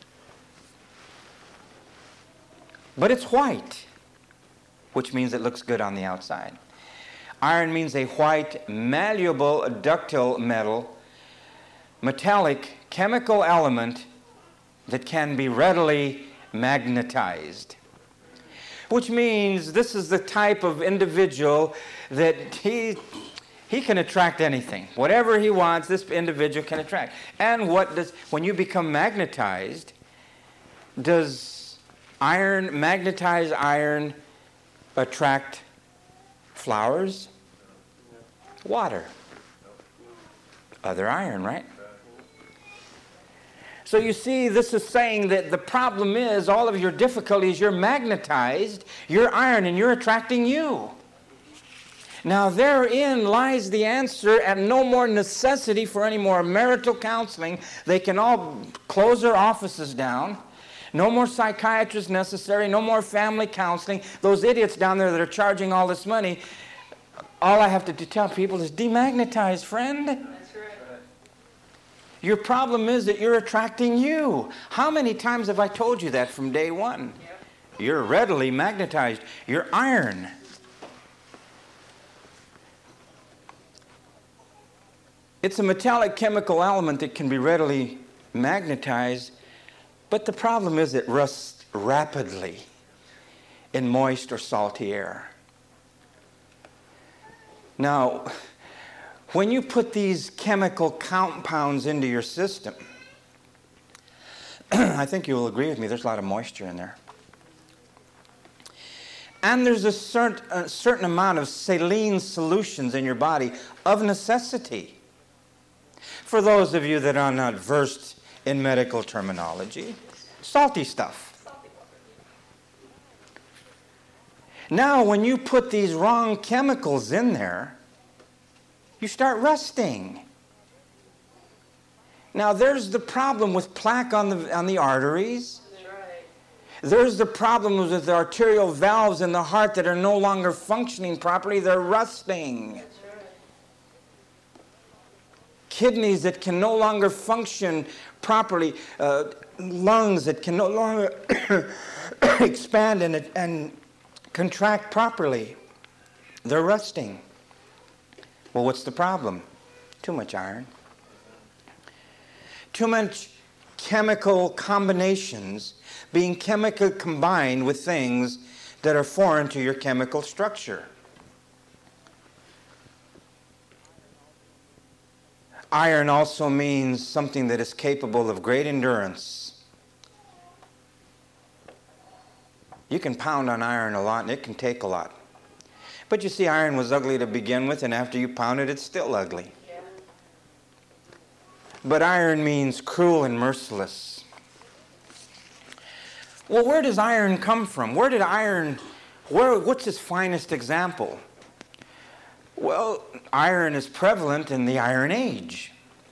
But it's white, which means it looks good on the outside. Iron means a white, malleable, ductile metal, metallic, chemical element that can be readily magnetized. Which means this is the type of individual that he, he can attract anything. Whatever he wants, this individual can attract. And what does, when you become magnetized, does iron, magnetized iron attract flowers? Water. Other iron, right? So you see, this is saying that the problem is all of your difficulties, you're magnetized, you're iron, and you're attracting you. Now therein lies the answer, and no more necessity for any more marital counseling. They can all close their offices down. No more psychiatrists necessary, no more family counseling. Those idiots down there that are charging all this money, all I have to tell people is demagnetize, friend. That's right. Your problem is that you're attracting you. How many times have I told you that from day one? Yep. You're readily magnetized. You're iron. It's a metallic chemical element that can be readily magnetized, but the problem is it rusts rapidly in moist or salty air. Now, when you put these chemical compounds into your system, I think you will agree with me, there's a lot of moisture in there. And there's a certain, a certain amount of saline solutions in your body of necessity. For those of you that are not versed in medical terminology, salty stuff. Now, when you put these wrong chemicals in there, you start rusting. Now, there's the problem with plaque on the, on the arteries. That's right. There's the problems with the arterial valves in the heart that are no longer functioning properly. They're rusting. That's right. Kidneys that can no longer function properly. Uh, lungs that can no longer expand and, and contract properly. They're rusting. Well, what's the problem? Too much iron. Too much chemical combinations being chemically combined with things that are foreign to your chemical structure. Iron also means something that is capable of great endurance. You can pound on iron a lot and it can take a lot. But you see, iron was ugly to begin with, and after you pound it, it's still ugly. Yeah. But iron means cruel and merciless. Well, where does iron come from? Where did iron, where, what's its finest example? Well, iron is prevalent in the Iron Age.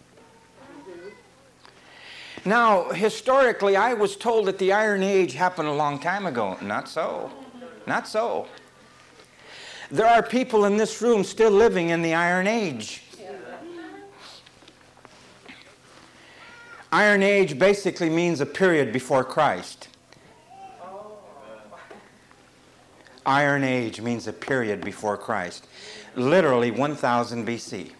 Now, historically, I was told that the Iron Age happened a long time ago. Not so. Not so. There are people in this room still living in the Iron Age. Iron Age basically means a period before Christ. Iron Age means a period before Christ. Literally one thousand B C.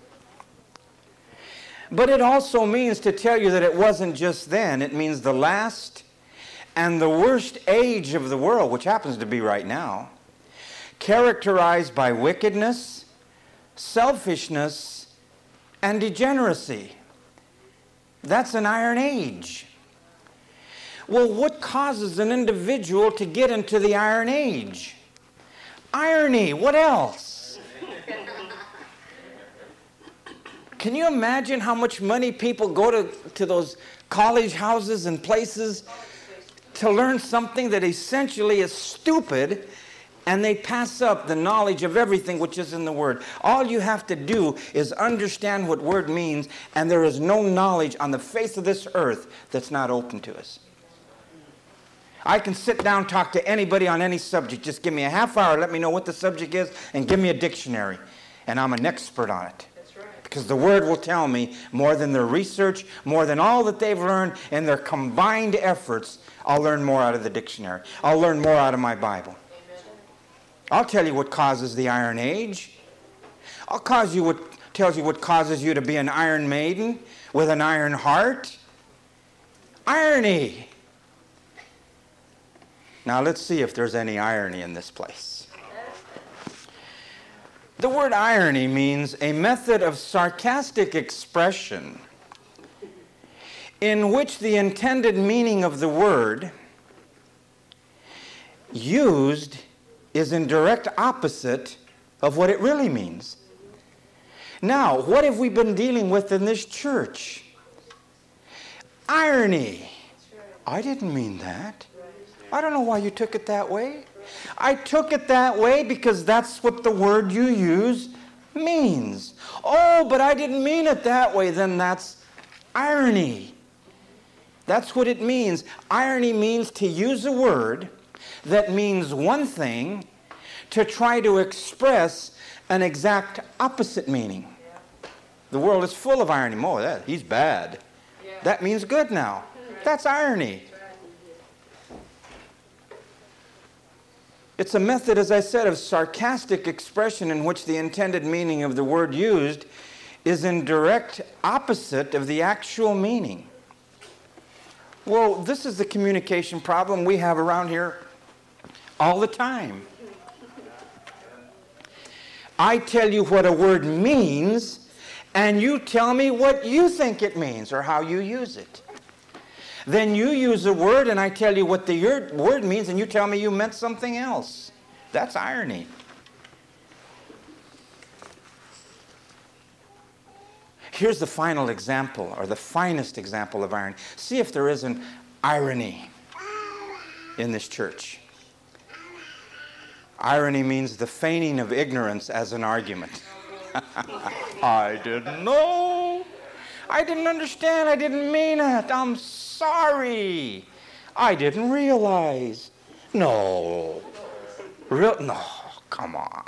But it also means to tell you that it wasn't just then. It means the last and the worst age of the world, which happens to be right now, characterized by wickedness, selfishness, and degeneracy. That's an Iron Age. Well, what causes an individual to get into the Iron Age? Irony. What else? Can you imagine how much money people go to, to those college houses and places to learn something that essentially is stupid, and they pass up the knowledge of everything which is in the Word? All you have to do is understand what Word means, and there is no knowledge on the face of this earth that's not open to us. I can sit down, talk to anybody on any subject. Just give me a half hour, let me know what the subject is, and give me a dictionary, and I'm an expert on it. That's right. Because the Word will tell me more than their research, more than all that they've learned in their combined efforts. I'll learn more out of the dictionary. I'll learn more out of my Bible. Amen. I'll tell you what causes the Iron Age. I'll cause you what tells you what causes you to be an Iron Maiden with an iron heart. Irony. Now let's see if there's any irony in this place. The word irony means a method of sarcastic expression in which the intended meaning of the word used is in direct opposite of what it really means. Now, what have we been dealing with in this church? Irony. I didn't mean that. I don't know why you took it that way. I took it that way because that's what the word you use means. Oh, but I didn't mean it that way. Then that's irony. That's what it means. Irony means to use a word that means one thing to try to express an exact opposite meaning. Yeah. The world is full of irony. Oh, that, he's bad. Yeah. That means good now. Right. That's irony. It's a method, as I said, of sarcastic expression in which the intended meaning of the word used is in direct opposite of the actual meaning. Well, this is the communication problem we have around here all the time. I tell you what a word means, and you tell me what you think it means or how you use it. Then you use a word, and I tell you what the word means, and you tell me you meant something else. That's irony. Here's the final example, or the finest example of irony. See if there isn't irony in this church. Irony means the feigning of ignorance as an argument. I didn't know. I didn't understand. I didn't mean it. I'm sorry. I didn't realize. No. Real? No. Come on.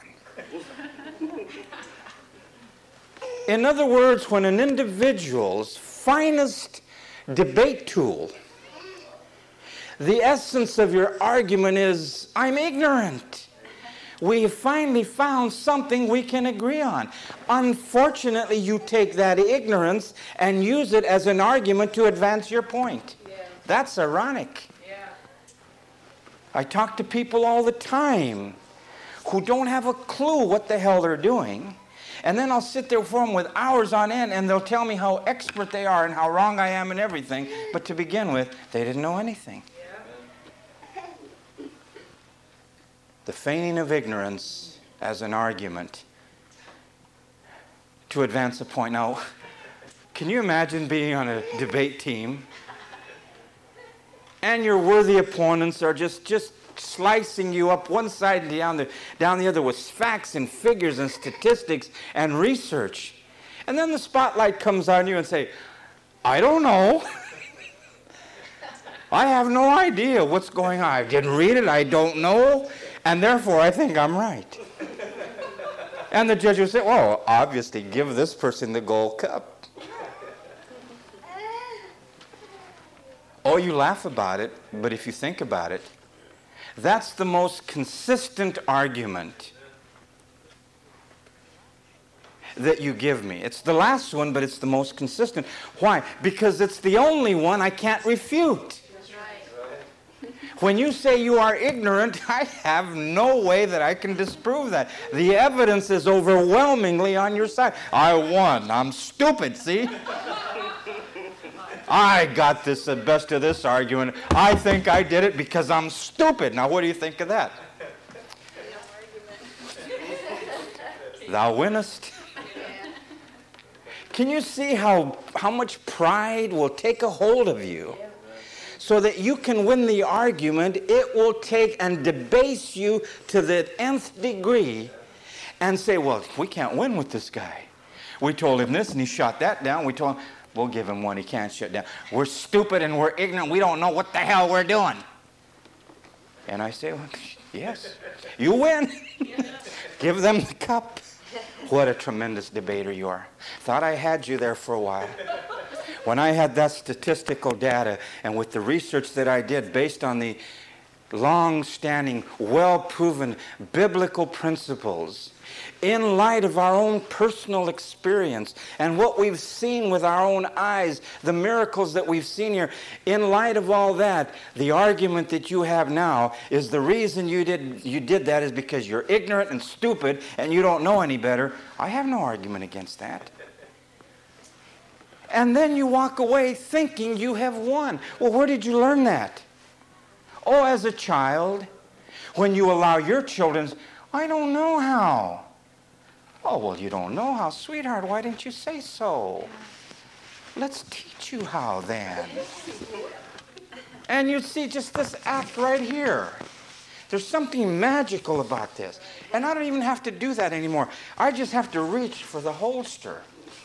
In other words, when an individual's finest debate tool, the essence of your argument is, I'm ignorant. We have finally found something we can agree on. Unfortunately, you take that ignorance and use it as an argument to advance your point. Yeah. That's ironic. Yeah. I talk to people all the time who don't have a clue what the hell they're doing. And then I'll sit there for them with hours on end, and they'll tell me how expert they are and how wrong I am and everything. But to begin with, they didn't know anything. The feigning of ignorance as an argument to advance a point. Now, can you imagine being on a debate team and your worthy opponents are just, just slicing you up one side and down the, down the other with facts and figures and statistics and research. And then the spotlight comes on you and say, I don't know. I have no idea what's going on. I didn't read it. I don't know. And therefore, I think I'm right. And the judge will say, well, obviously, give this person the gold cup. Oh, you laugh about it, but if you think about it, that's the most consistent argument that you give me. It's the last one, but it's the most consistent. Why? Because it's the only one I can't refute. When you say you are ignorant, I have no way that I can disprove that. The evidence is overwhelmingly on your side. I won. I'm stupid, see? I got this, the best of this argument. I think I did it because I'm stupid. Now, what do you think of that? Thou winnest. Can you see how, how much pride will take a hold of you? So that you can win the argument, it will take and debase you to the nth degree and say, well, we can't win with this guy. We told him this and he shot that down. We told him, we'll give him one he can't shut down. We're stupid and we're ignorant. We don't know what the hell we're doing. And I say, well, yes, you win. Give them the cup. What a tremendous debater you are. Thought I had you there for a while. When I had that statistical data and with the research that I did based on the long-standing, well-proven biblical principles, in light of our own personal experience and what we've seen with our own eyes, the miracles that we've seen here, in light of all that, the argument that you have now is the reason you did, you did that is because you're ignorant and stupid and you don't know any better. I have no argument against that. And then you walk away thinking you have won. Well, where did you learn that? Oh, as a child, when you allow your children, I don't know how. Oh, well, you don't know how. Sweetheart, why didn't you say so? Let's teach you how then. And you see just this act right here. There's something magical about this. And I don't even have to do that anymore. I just have to reach for the holster.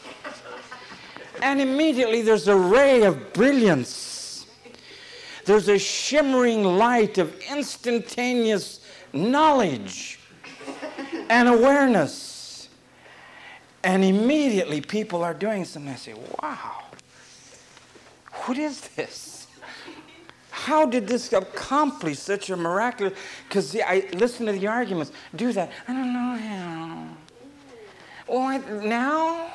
And immediately there's a ray of brilliance. There's a shimmering light of instantaneous knowledge and awareness. And immediately people are doing something. I say, wow, what is this? How did this accomplish such a miraculous? Because I listen to the arguments. Do that. I don't know how. Well, I, now?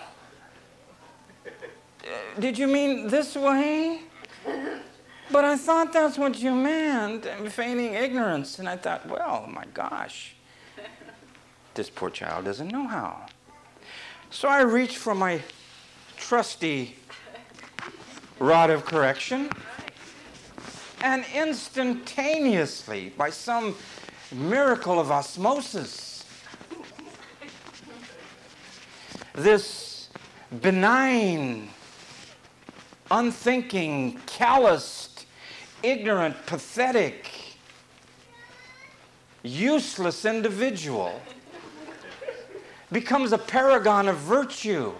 Did you mean this way? But I thought that's what you meant, feigning ignorance. And I thought, well, my gosh, this poor child doesn't know how. So I reached for my trusty rod of correction, and instantaneously, by some miracle of osmosis, this benign, unthinking, calloused, ignorant, pathetic, useless individual becomes a paragon of virtue,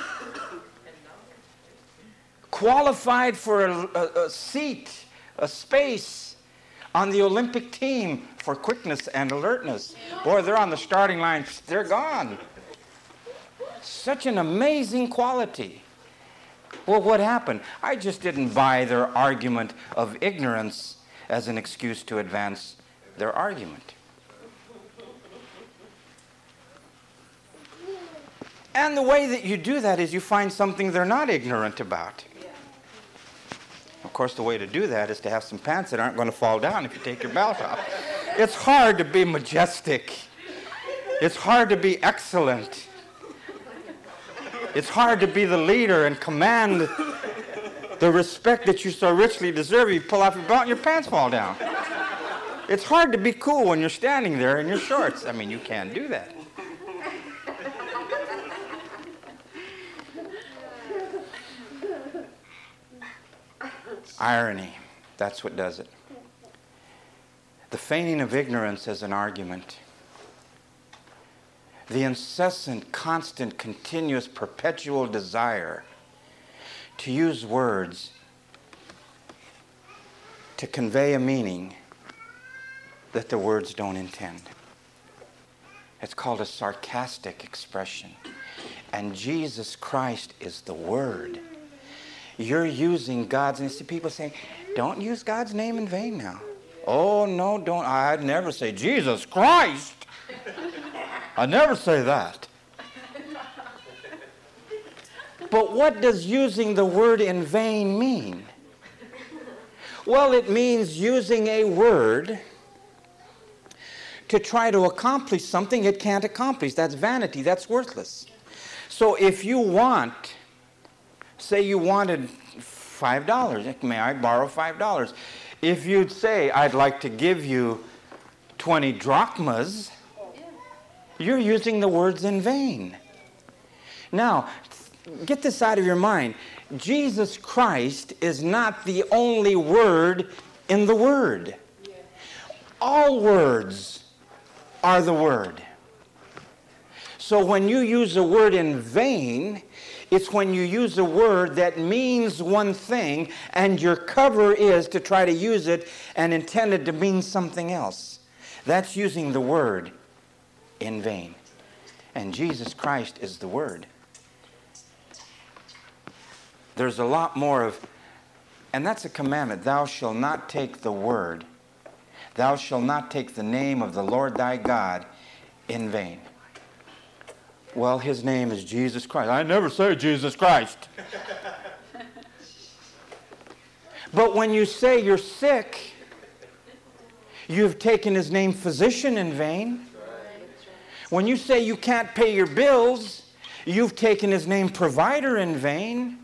qualified for a, a, a seat, a space on the Olympic team for quickness and alertness. Boy, they're on the starting line, they're gone. Such an amazing quality. Well, what happened? I just didn't buy their argument of ignorance as an excuse to advance their argument. And the way that you do that is you find something they're not ignorant about. Of course, the way to do that is to have some pants that aren't going to fall down if you take your belt off. It's hard to be majestic. It's hard to be excellent. It's hard to be the leader and command the respect that you so richly deserve. You pull off your belt and your pants fall down. It's hard to be cool when you're standing there in your shorts. I mean, you can't do that. Irony, that's what does it. The feigning of ignorance as an argument. The incessant, constant, continuous, perpetual desire to use words to convey a meaning that the words don't intend. It's called a sarcastic expression. And Jesus Christ is the Word. You're using God's name. See people saying, don't use God's name in vain now. Oh, no, don't. I'd never say Jesus Christ. I'd never say that. But what does using the word in vain mean? Well, it means using a word to try to accomplish something it can't accomplish. That's vanity. That's worthless. So if you want, say you wanted five dollars. May I borrow five dollars? If you'd say, I'd like to give you twenty drachmas, you're using the words in vain. Now, get this out of your mind. Jesus Christ is not the only word in the Word. All words are the Word. So when you use a word in vain, it's when you use a word that means one thing and your cover is to try to use it and intended to mean something else. That's using the word in vain. And Jesus Christ is the Word. There's a lot more of, and that's a commandment, thou shalt not take the word. Thou shalt not take the name of the Lord thy God in vain. Well, his name is Jesus Christ. I never say Jesus Christ. But when you say you're sick, you've taken his name physician in vain. When you say you can't pay your bills, you've taken his name provider in vain.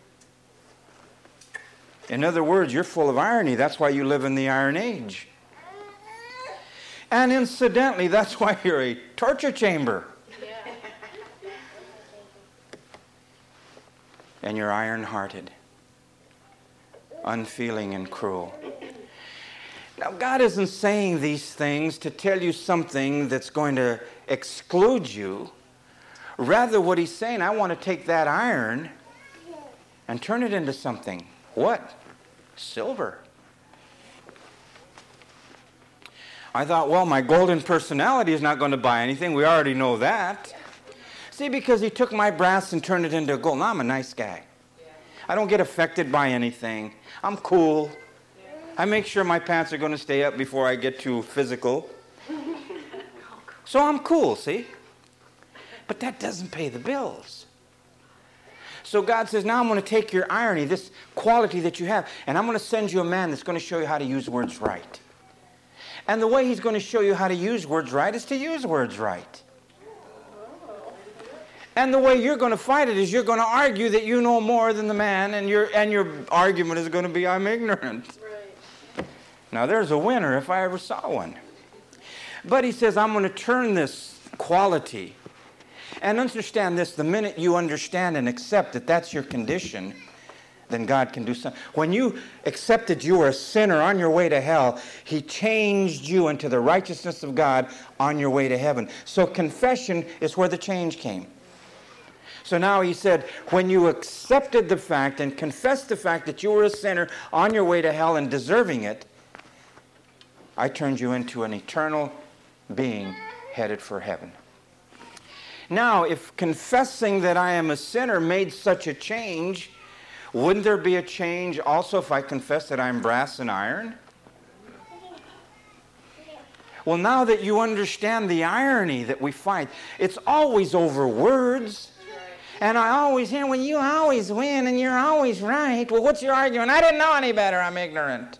In other words, you're full of irony. That's why you live in the Iron Age. And incidentally, that's why you're a torture chamber. And you're iron-hearted, unfeeling and cruel. Now, God isn't saying these things to tell you something that's going to exclude you. Rather, what he's saying, I want to take that iron and turn it into something. What? Silver. I thought, well, my golden personality is not going to buy anything. We already know that. See, because he took my brass and turned it into gold. Now I'm a nice guy. I don't get affected by anything. I'm cool. I make sure my pants are going to stay up before I get too physical. So I'm cool, see? But that doesn't pay the bills. So God says, now I'm going to take your irony, this quality that you have, and I'm going to send you a man that's going to show you how to use words right. And the way he's going to show you how to use words right is to use words right. And the way you're going to fight it is you're going to argue that you know more than the man, and your and your argument is going to be, I'm ignorant. Right. Now, there's a winner if I ever saw one. But he says, I'm going to turn this quality. And understand this, the minute you understand and accept that that's your condition, then God can do something. When you accepted you were a sinner on your way to hell, he changed you into the righteousness of God on your way to heaven. So confession is where the change came. So now he said, when you accepted the fact and confessed the fact that you were a sinner on your way to hell and deserving it, I turned you into an eternal being headed for heaven. Now, if confessing that I am a sinner made such a change, wouldn't there be a change also if I confess that I'm brass and iron? Well, now that you understand the irony that we find, it's always over words. And I always hear, well, you always win and you're always right. Well, what's your argument? I didn't know any better. I'm ignorant.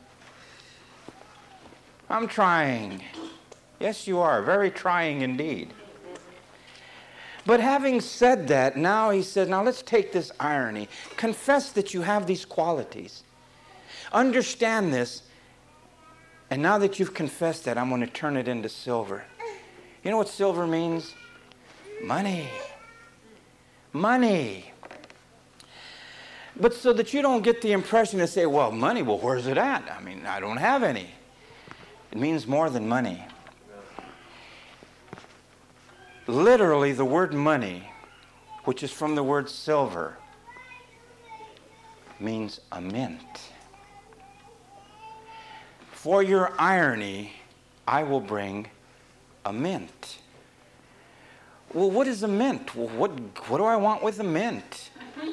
I'm trying. Yes, you are. Very trying indeed. But having said that, now he says, now let's take this irony. Confess that you have these qualities. Understand this. And now that you've confessed that, I'm going to turn it into silver. You know what silver means? Money. Money. But so that you don't get the impression to say, well, money, well, where's it at? I mean, I don't have any. It means more than money. Literally, the word money, which is from the word silver, means a mint. For your irony, I will bring a mint. Well, what is a mint? Well, what, what do I want with a mint?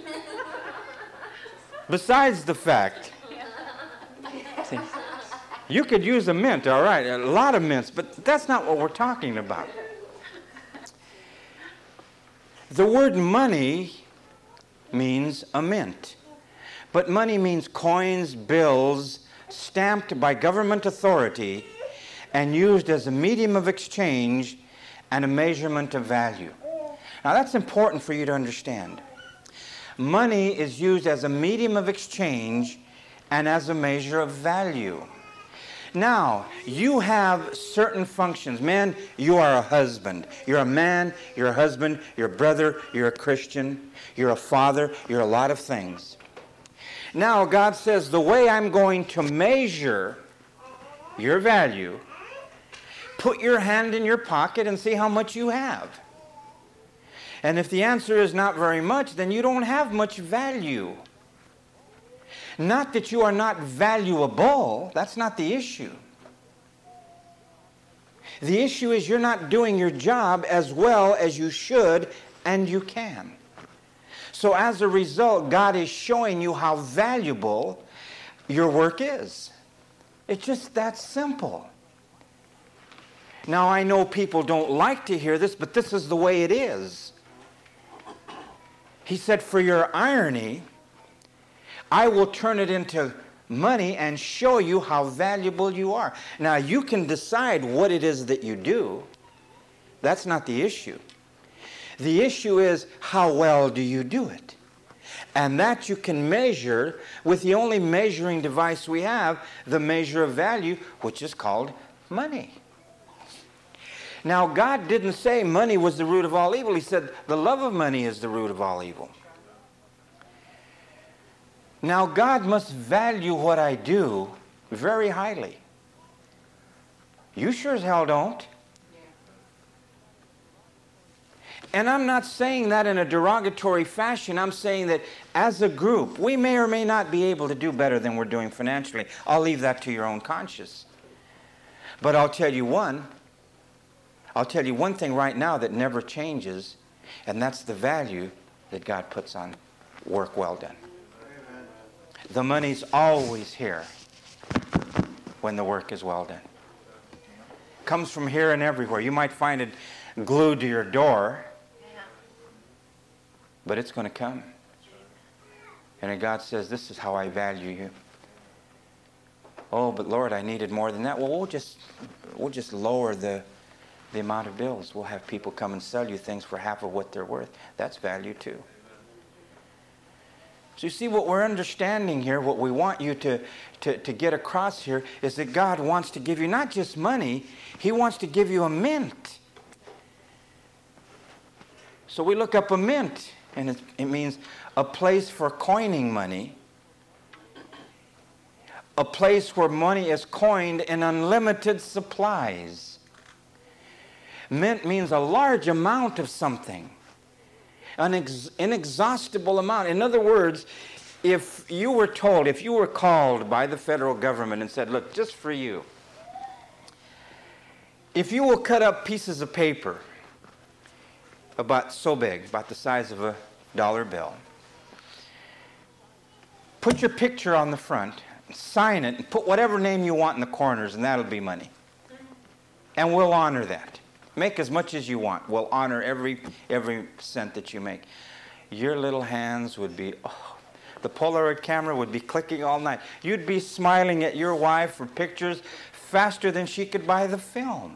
Besides the fact, see, you could use a mint, all right, a lot of mints, but that's not what we're talking about. The word money means a mint. But money means coins, bills, stamped by government authority and used as a medium of exchange and a measurement of value. Now that's important for you to understand. Money is used as a medium of exchange and as a measure of value. Now, you have certain functions. Man, you are a husband. You're a man, you're a husband, you're a brother, you're a Christian, you're a father, you're a lot of things. Now, God says, the way I'm going to measure your value, put your hand in your pocket and see how much you have. And if the answer is not very much, then you don't have much value. Not that you are not valuable. That's not the issue. The issue is you're not doing your job as well as you should and you can. So as a result, God is showing you how valuable your work is. It's just that simple. Now, I know people don't like to hear this, but this is the way it is. He said, for your irony, I will turn it into money and show you how valuable you are. Now, you can decide what it is that you do. That's not the issue. The issue is, how well do you do it? And that you can measure with the only measuring device we have, the measure of value, which is called money. Now, God didn't say money was the root of all evil. He said the love of money is the root of all evil. Now, God must value what I do very highly. You sure as hell don't. And I'm not saying that in a derogatory fashion. I'm saying that as a group, we may or may not be able to do better than we're doing financially. I'll leave that to your own conscience. But I'll tell you one. I'll tell you one thing right now that never changes, and that's the value that God puts on work well done. Amen. The money's always here when the work is well done. Comes from here and everywhere. You might find it glued to your door, but it's going to come. And then God says, this is how I value you. Oh, but Lord, I needed more than that. Well, we'll just, we'll just lower the the amount of bills. We'll have people come and sell you things for half of what they're worth. That's value too. So you see what we're understanding here, what we want you to, to, to get across here is that God wants to give you not just money, He wants to give you a mint. So we look up a mint, and it, it means a place for coining money, a place where money is coined in unlimited supplies. Mint means a large amount of something, an ex- inexhaustible amount. In other words, if you were told, if you were called by the federal government and said, look, just for you, if you will cut up pieces of paper about so big, about the size of a dollar bill, put your picture on the front, sign it, and put whatever name you want in the corners, and that'll be money. And we'll honor that. Make as much as you want. We'll honor every every cent that you make. Your little hands would be, oh, the Polaroid camera would be clicking all night. You'd be smiling at your wife for pictures faster than she could buy the film.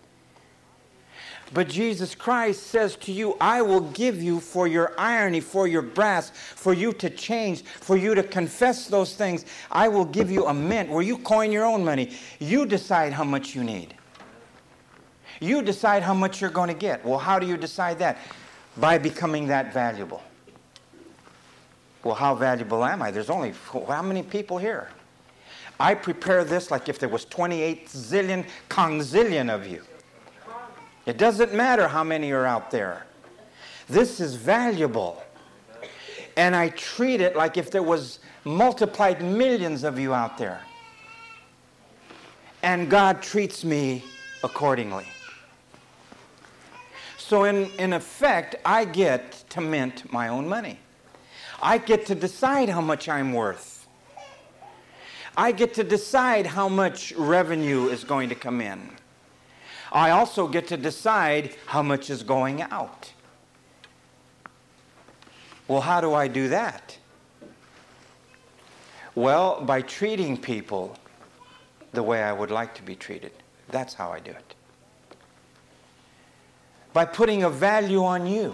But Jesus Christ says to you, I will give you for your irony, for your brass, for you to change, for you to confess those things. I will give you a mint where you coin your own money. You decide how much you need. You decide how much you're going to get. Well, how do you decide that? By becoming that valuable. Well, how valuable am I? There's only, how many people here? I prepare this like if there was twenty-eight zillion, congzillion of you. It doesn't matter how many are out there. This is valuable. And I treat it like if there was multiplied millions of you out there. And God treats me accordingly. So in, in effect, I get to mint my own money. I get to decide how much I'm worth. I get to decide how much revenue is going to come in. I also get to decide how much is going out. Well, how do I do that? Well, by treating people the way I would like to be treated. That's how I do it. By putting a value on you.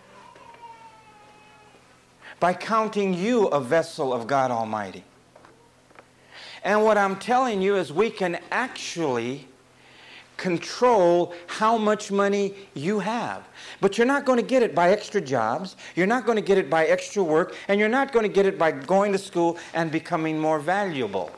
By counting you a vessel of God Almighty. And what I'm telling you is we can actually control how much money you have. But you're not going to get it by extra jobs. You're not going to get it by extra work. And you're not going to get it by going to school and becoming more valuable.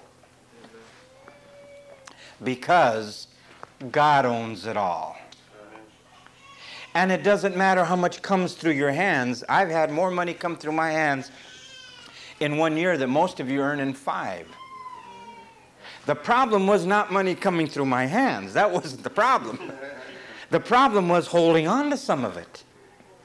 Because God owns it all. And it doesn't matter how much comes through your hands. I've had more money come through my hands in one year than most of you earn in five. The problem was not money coming through my hands. That wasn't the problem. The problem was holding on to some of it.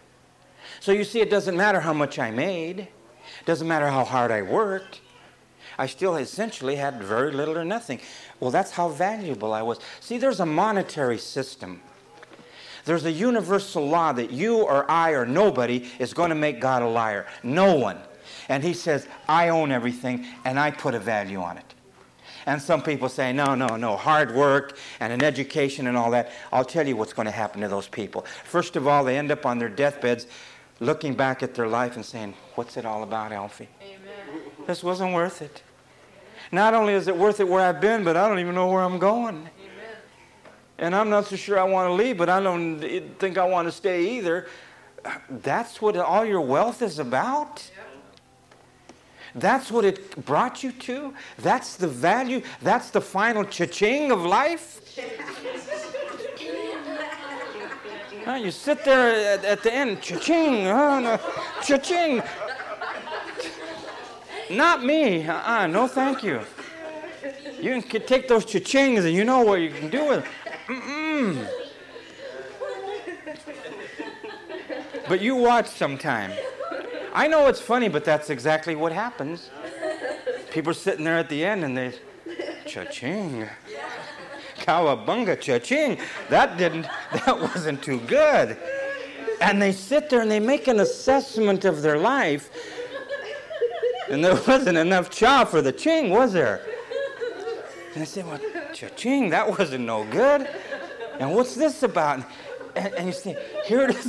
So you see, it doesn't matter how much I made. It doesn't matter how hard I worked. I still essentially had very little or nothing. Well, that's how valuable I was. See, there's a monetary system. There's a universal law that you or I or nobody is going to make God a liar. No one. And he says, I own everything, and I put a value on it. And some people say, no, no, no, hard work and an education and all that. I'll tell you what's going to happen to those people. First of all, they end up on their deathbeds looking back at their life and saying, what's it all about, Alfie? Amen. This wasn't worth it. Not only is it worth it where I've been, but I don't even know where I'm going. Amen. And I'm not so sure I want to leave, but I don't think I want to stay either. That's what all your wealth is about. That's what it brought you to. That's the value. That's the final cha-ching of life. Now you sit there at, at the end, cha-ching, oh, no, cha-ching. Not me. Uh-uh, no thank you. You can take those cha-chings and you know what you can do with them. Mm-mm. But you watch sometime. I know it's funny, but that's exactly what happens. People are sitting there at the end and they, cha-ching. Cowabunga, cha-ching. That didn't, that wasn't too good. And they sit there and they make an assessment of their life. And there wasn't enough cha for the ching, was there? And they say, well, cha-ching, that wasn't no good. And what's this about? And, and you say, here it is.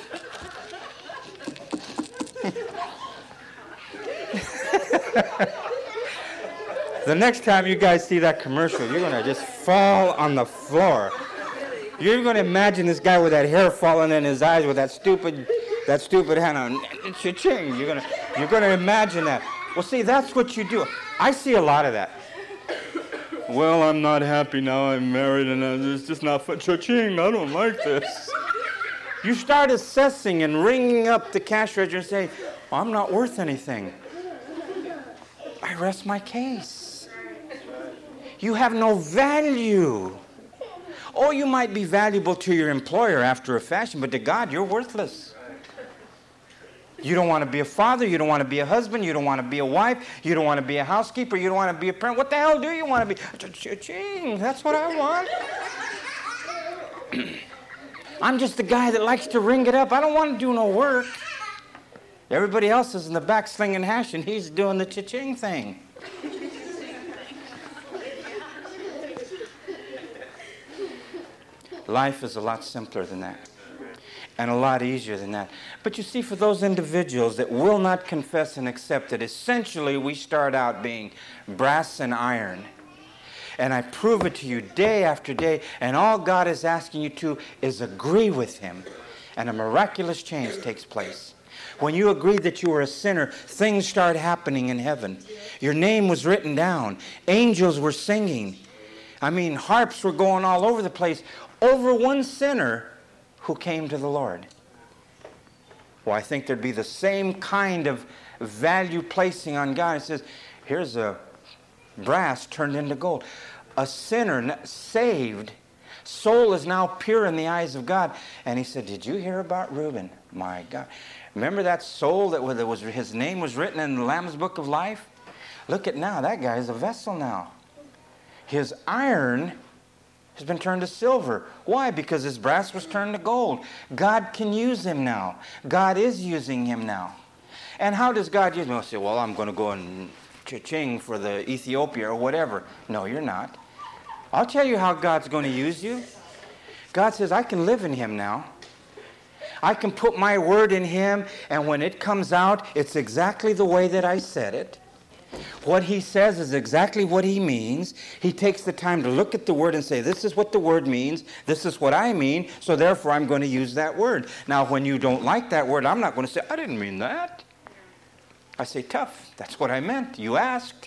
The next time you guys see that commercial, you're going to just fall on the floor. You're going to imagine this guy with that hair falling in his eyes with that stupid that stupid hand on. Cha-ching. You're going to you're going to imagine that. Well, see, that's what you do. I see a lot of that. Well, I'm not happy now. I'm married and it's just not for cha-ching. I don't like this. You start assessing and ringing up the cash register and say, well, I'm not worth anything. I rest my case. You have no value. Oh, you might be valuable to your employer after a fashion, but to God, you're worthless. You don't want to be a father. You don't want to be a husband. You don't want to be a wife. You don't want to be a housekeeper. You don't want to be a parent. What the hell do you want to be? Cha-ching. That's what I want. I'm just the guy that likes to ring it up. I don't want to do no work. Everybody else is in the back slinging hash, and he's doing the cha-ching thing. Life is a lot simpler than that, and a lot easier than that. But you see, for those individuals that will not confess and accept it, essentially we start out being brass and iron. And I prove it to you day after day, and all God is asking you to is agree with him, and a miraculous change takes place. When you agree that you are a sinner, things start happening in heaven. Your name was written down. Angels were singing. I mean, harps were going all over the place over one sinner who came to the Lord. Well, I think there'd be the same kind of value placing on God. It says, here's a brass turned into gold. A sinner saved, soul is now pure in the eyes of God. And he said, did you hear about Reuben? My God. Remember that soul that was, his name was written in the Lamb's Book of Life? Look at now, that guy is a vessel now. His iron has been turned to silver. Why? Because his brass was turned to gold. God can use him now. God is using him now. And how does God use him? I'll say, well, I'm going to go and cha-ching for the Ethiopia or whatever. No, you're not. I'll tell you how God's going to use you. God says, I can live in him now. I can put my word in him, and when it comes out, it's exactly the way that I said it. What he says is exactly what he means. He takes the time to look at the word and say, this is what the word means, this is what I mean, so therefore I'm going to use that word. Now, when you don't like that word, I'm not going to say, I didn't mean that. I say, tough, that's what I meant. You asked.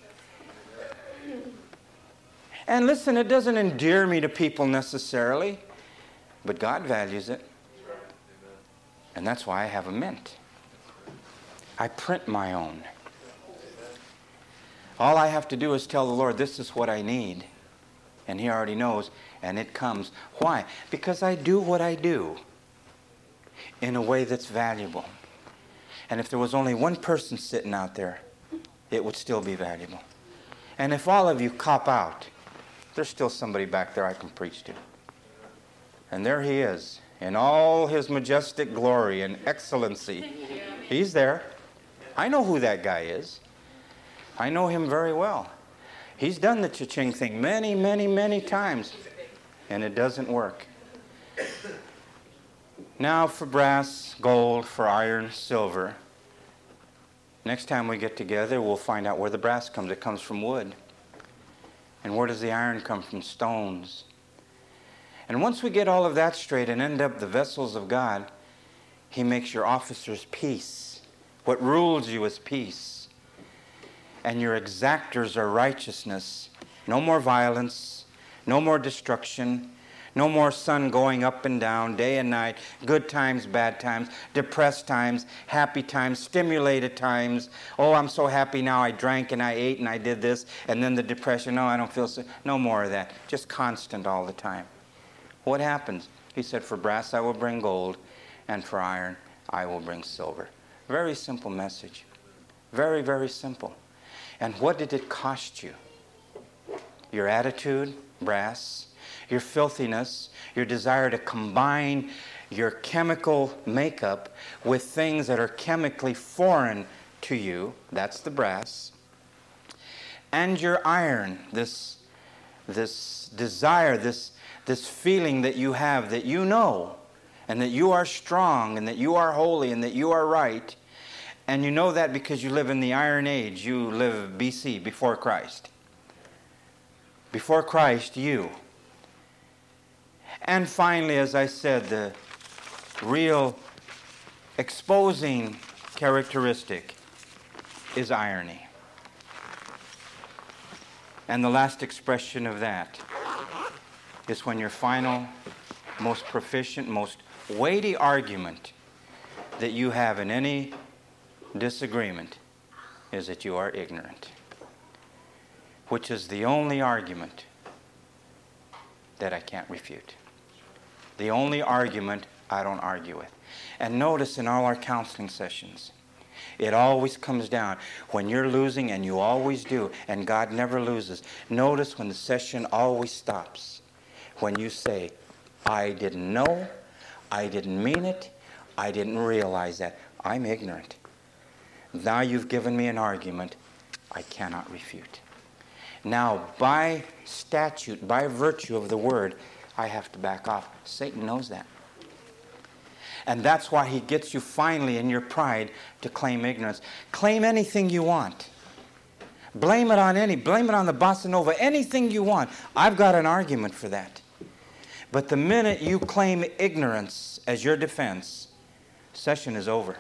And listen, it doesn't endear me to people necessarily, but God values it. And that's why I have a mint. I print my own. All I have to do is tell the Lord, this is what I need. And he already knows, and it comes. Why? Because I do what I do in a way that's valuable. And if there was only one person sitting out there, it would still be valuable. And if all of you cop out, there's still somebody back there I can preach to. And there he is, in all his majestic glory and excellency. He's there. I know who that guy is. I know him very well. He's done the cha-ching thing many, many, many times, and it doesn't work. Now for brass, gold, for iron, silver. Next time we get together, we'll find out where the brass comes. It comes from wood. And where does the iron come from? Stones. And once we get all of that straight and end up the vessels of God, he makes your officers peace. What rules you is peace. And your exactors are righteousness. No more violence, no more destruction, no more sun going up and down, day and night, good times, bad times, depressed times, happy times, stimulated times. Oh, I'm so happy now, I drank and I ate and I did this, and then the depression, no, I don't feel so. No more of that. Just constant all the time. What happens? He said, for brass I will bring gold, and for iron I will bring silver. Very simple message. Very, very simple. And what did it cost you? Your attitude, brass, your filthiness, your desire to combine your chemical makeup with things that are chemically foreign to you, that's the brass, and your iron, this, this desire, this, this feeling that you have that you know, and that you are strong, and that you are holy, and that you are right, and you know that because you live in the Iron Age. You live B C, before Christ. Before Christ, you. And finally, as I said, the real exposing characteristic is irony. And the last expression of that is when your final, most proficient, most weighty argument that you have in any disagreement is that you are ignorant, which is the only argument that I can't refute. The only argument I don't argue with. And notice in all our counseling sessions, it always comes down when you're losing, and you always do, and God never loses. Notice when the session always stops, when you say, I didn't know, I didn't mean it, I didn't realize that. I'm ignorant. Now you've given me an argument I cannot refute. Now, by statute, by virtue of the word, I have to back off. Satan knows that. And that's why he gets you finally in your pride to claim ignorance. Claim anything you want. Blame it on any, blame it on the bossa nova, anything you want. I've got an argument for that. But the minute you claim ignorance as your defense, session is over.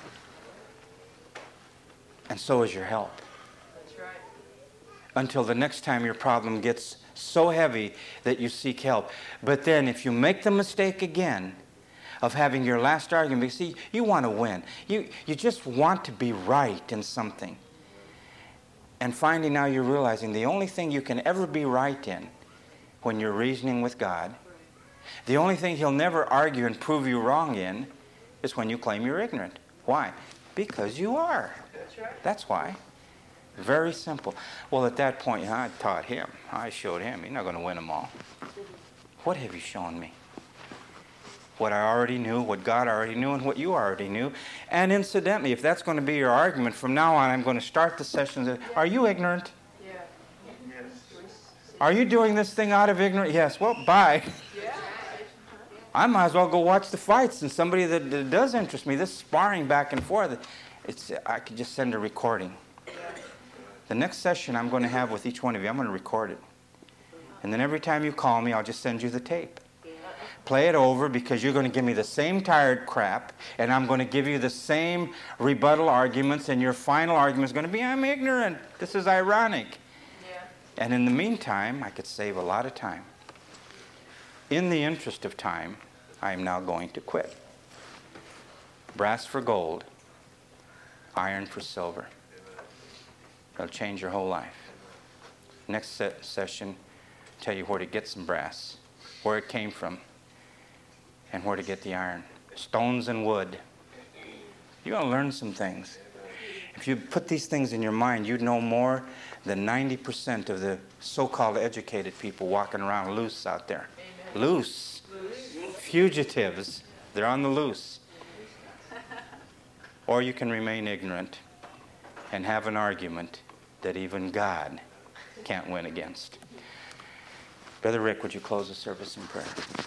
And so is your help. That's right. Until the next time your problem gets so heavy that you seek help. But then if you make the mistake again of having your last argument, see, you want to win. You, you just want to be right in something. And finally now you're realizing the only thing you can ever be right in when you're reasoning with God, the only thing he'll never argue and prove you wrong in is when you claim you're ignorant. Why? Because you are. That's right. That's why. Very simple. Well, at that point, I taught him. I showed him. You're not going to win them all. What have you shown me? What I already knew, what God already knew, and what you already knew. And incidentally, if that's going to be your argument, from now on, I'm going to start the sessions. With, are you ignorant? Yeah. Are you doing this thing out of ignorance? Yes. Well, bye. Yeah. I might as well go watch the fights and somebody that, that does interest me. This sparring back and forth, it's, I could just send a recording. The next session I'm going to have with each one of you, I'm going to record it. And then every time you call me, I'll just send you the tape. Play it over, because you're going to give me the same tired crap, and I'm going to give you the same rebuttal arguments, and your final argument is going to be, I'm ignorant. This is ironic. Yeah. And in the meantime, I could save a lot of time. In the interest of time, I am now going to quit. Brass for gold, iron for silver. It'll change your whole life. Next se- session, tell you where to get some brass, where it came from, and where to get the iron. Stones and wood. You're going to learn some things. If you put these things in your mind, you'd know more than ninety percent of the so-called educated people walking around loose out there. Amen. Loose. Loose. Fugitives. They're on the loose. Or you can remain ignorant and have an argument that even God can't win against. Brother Rick, would you close the service in prayer?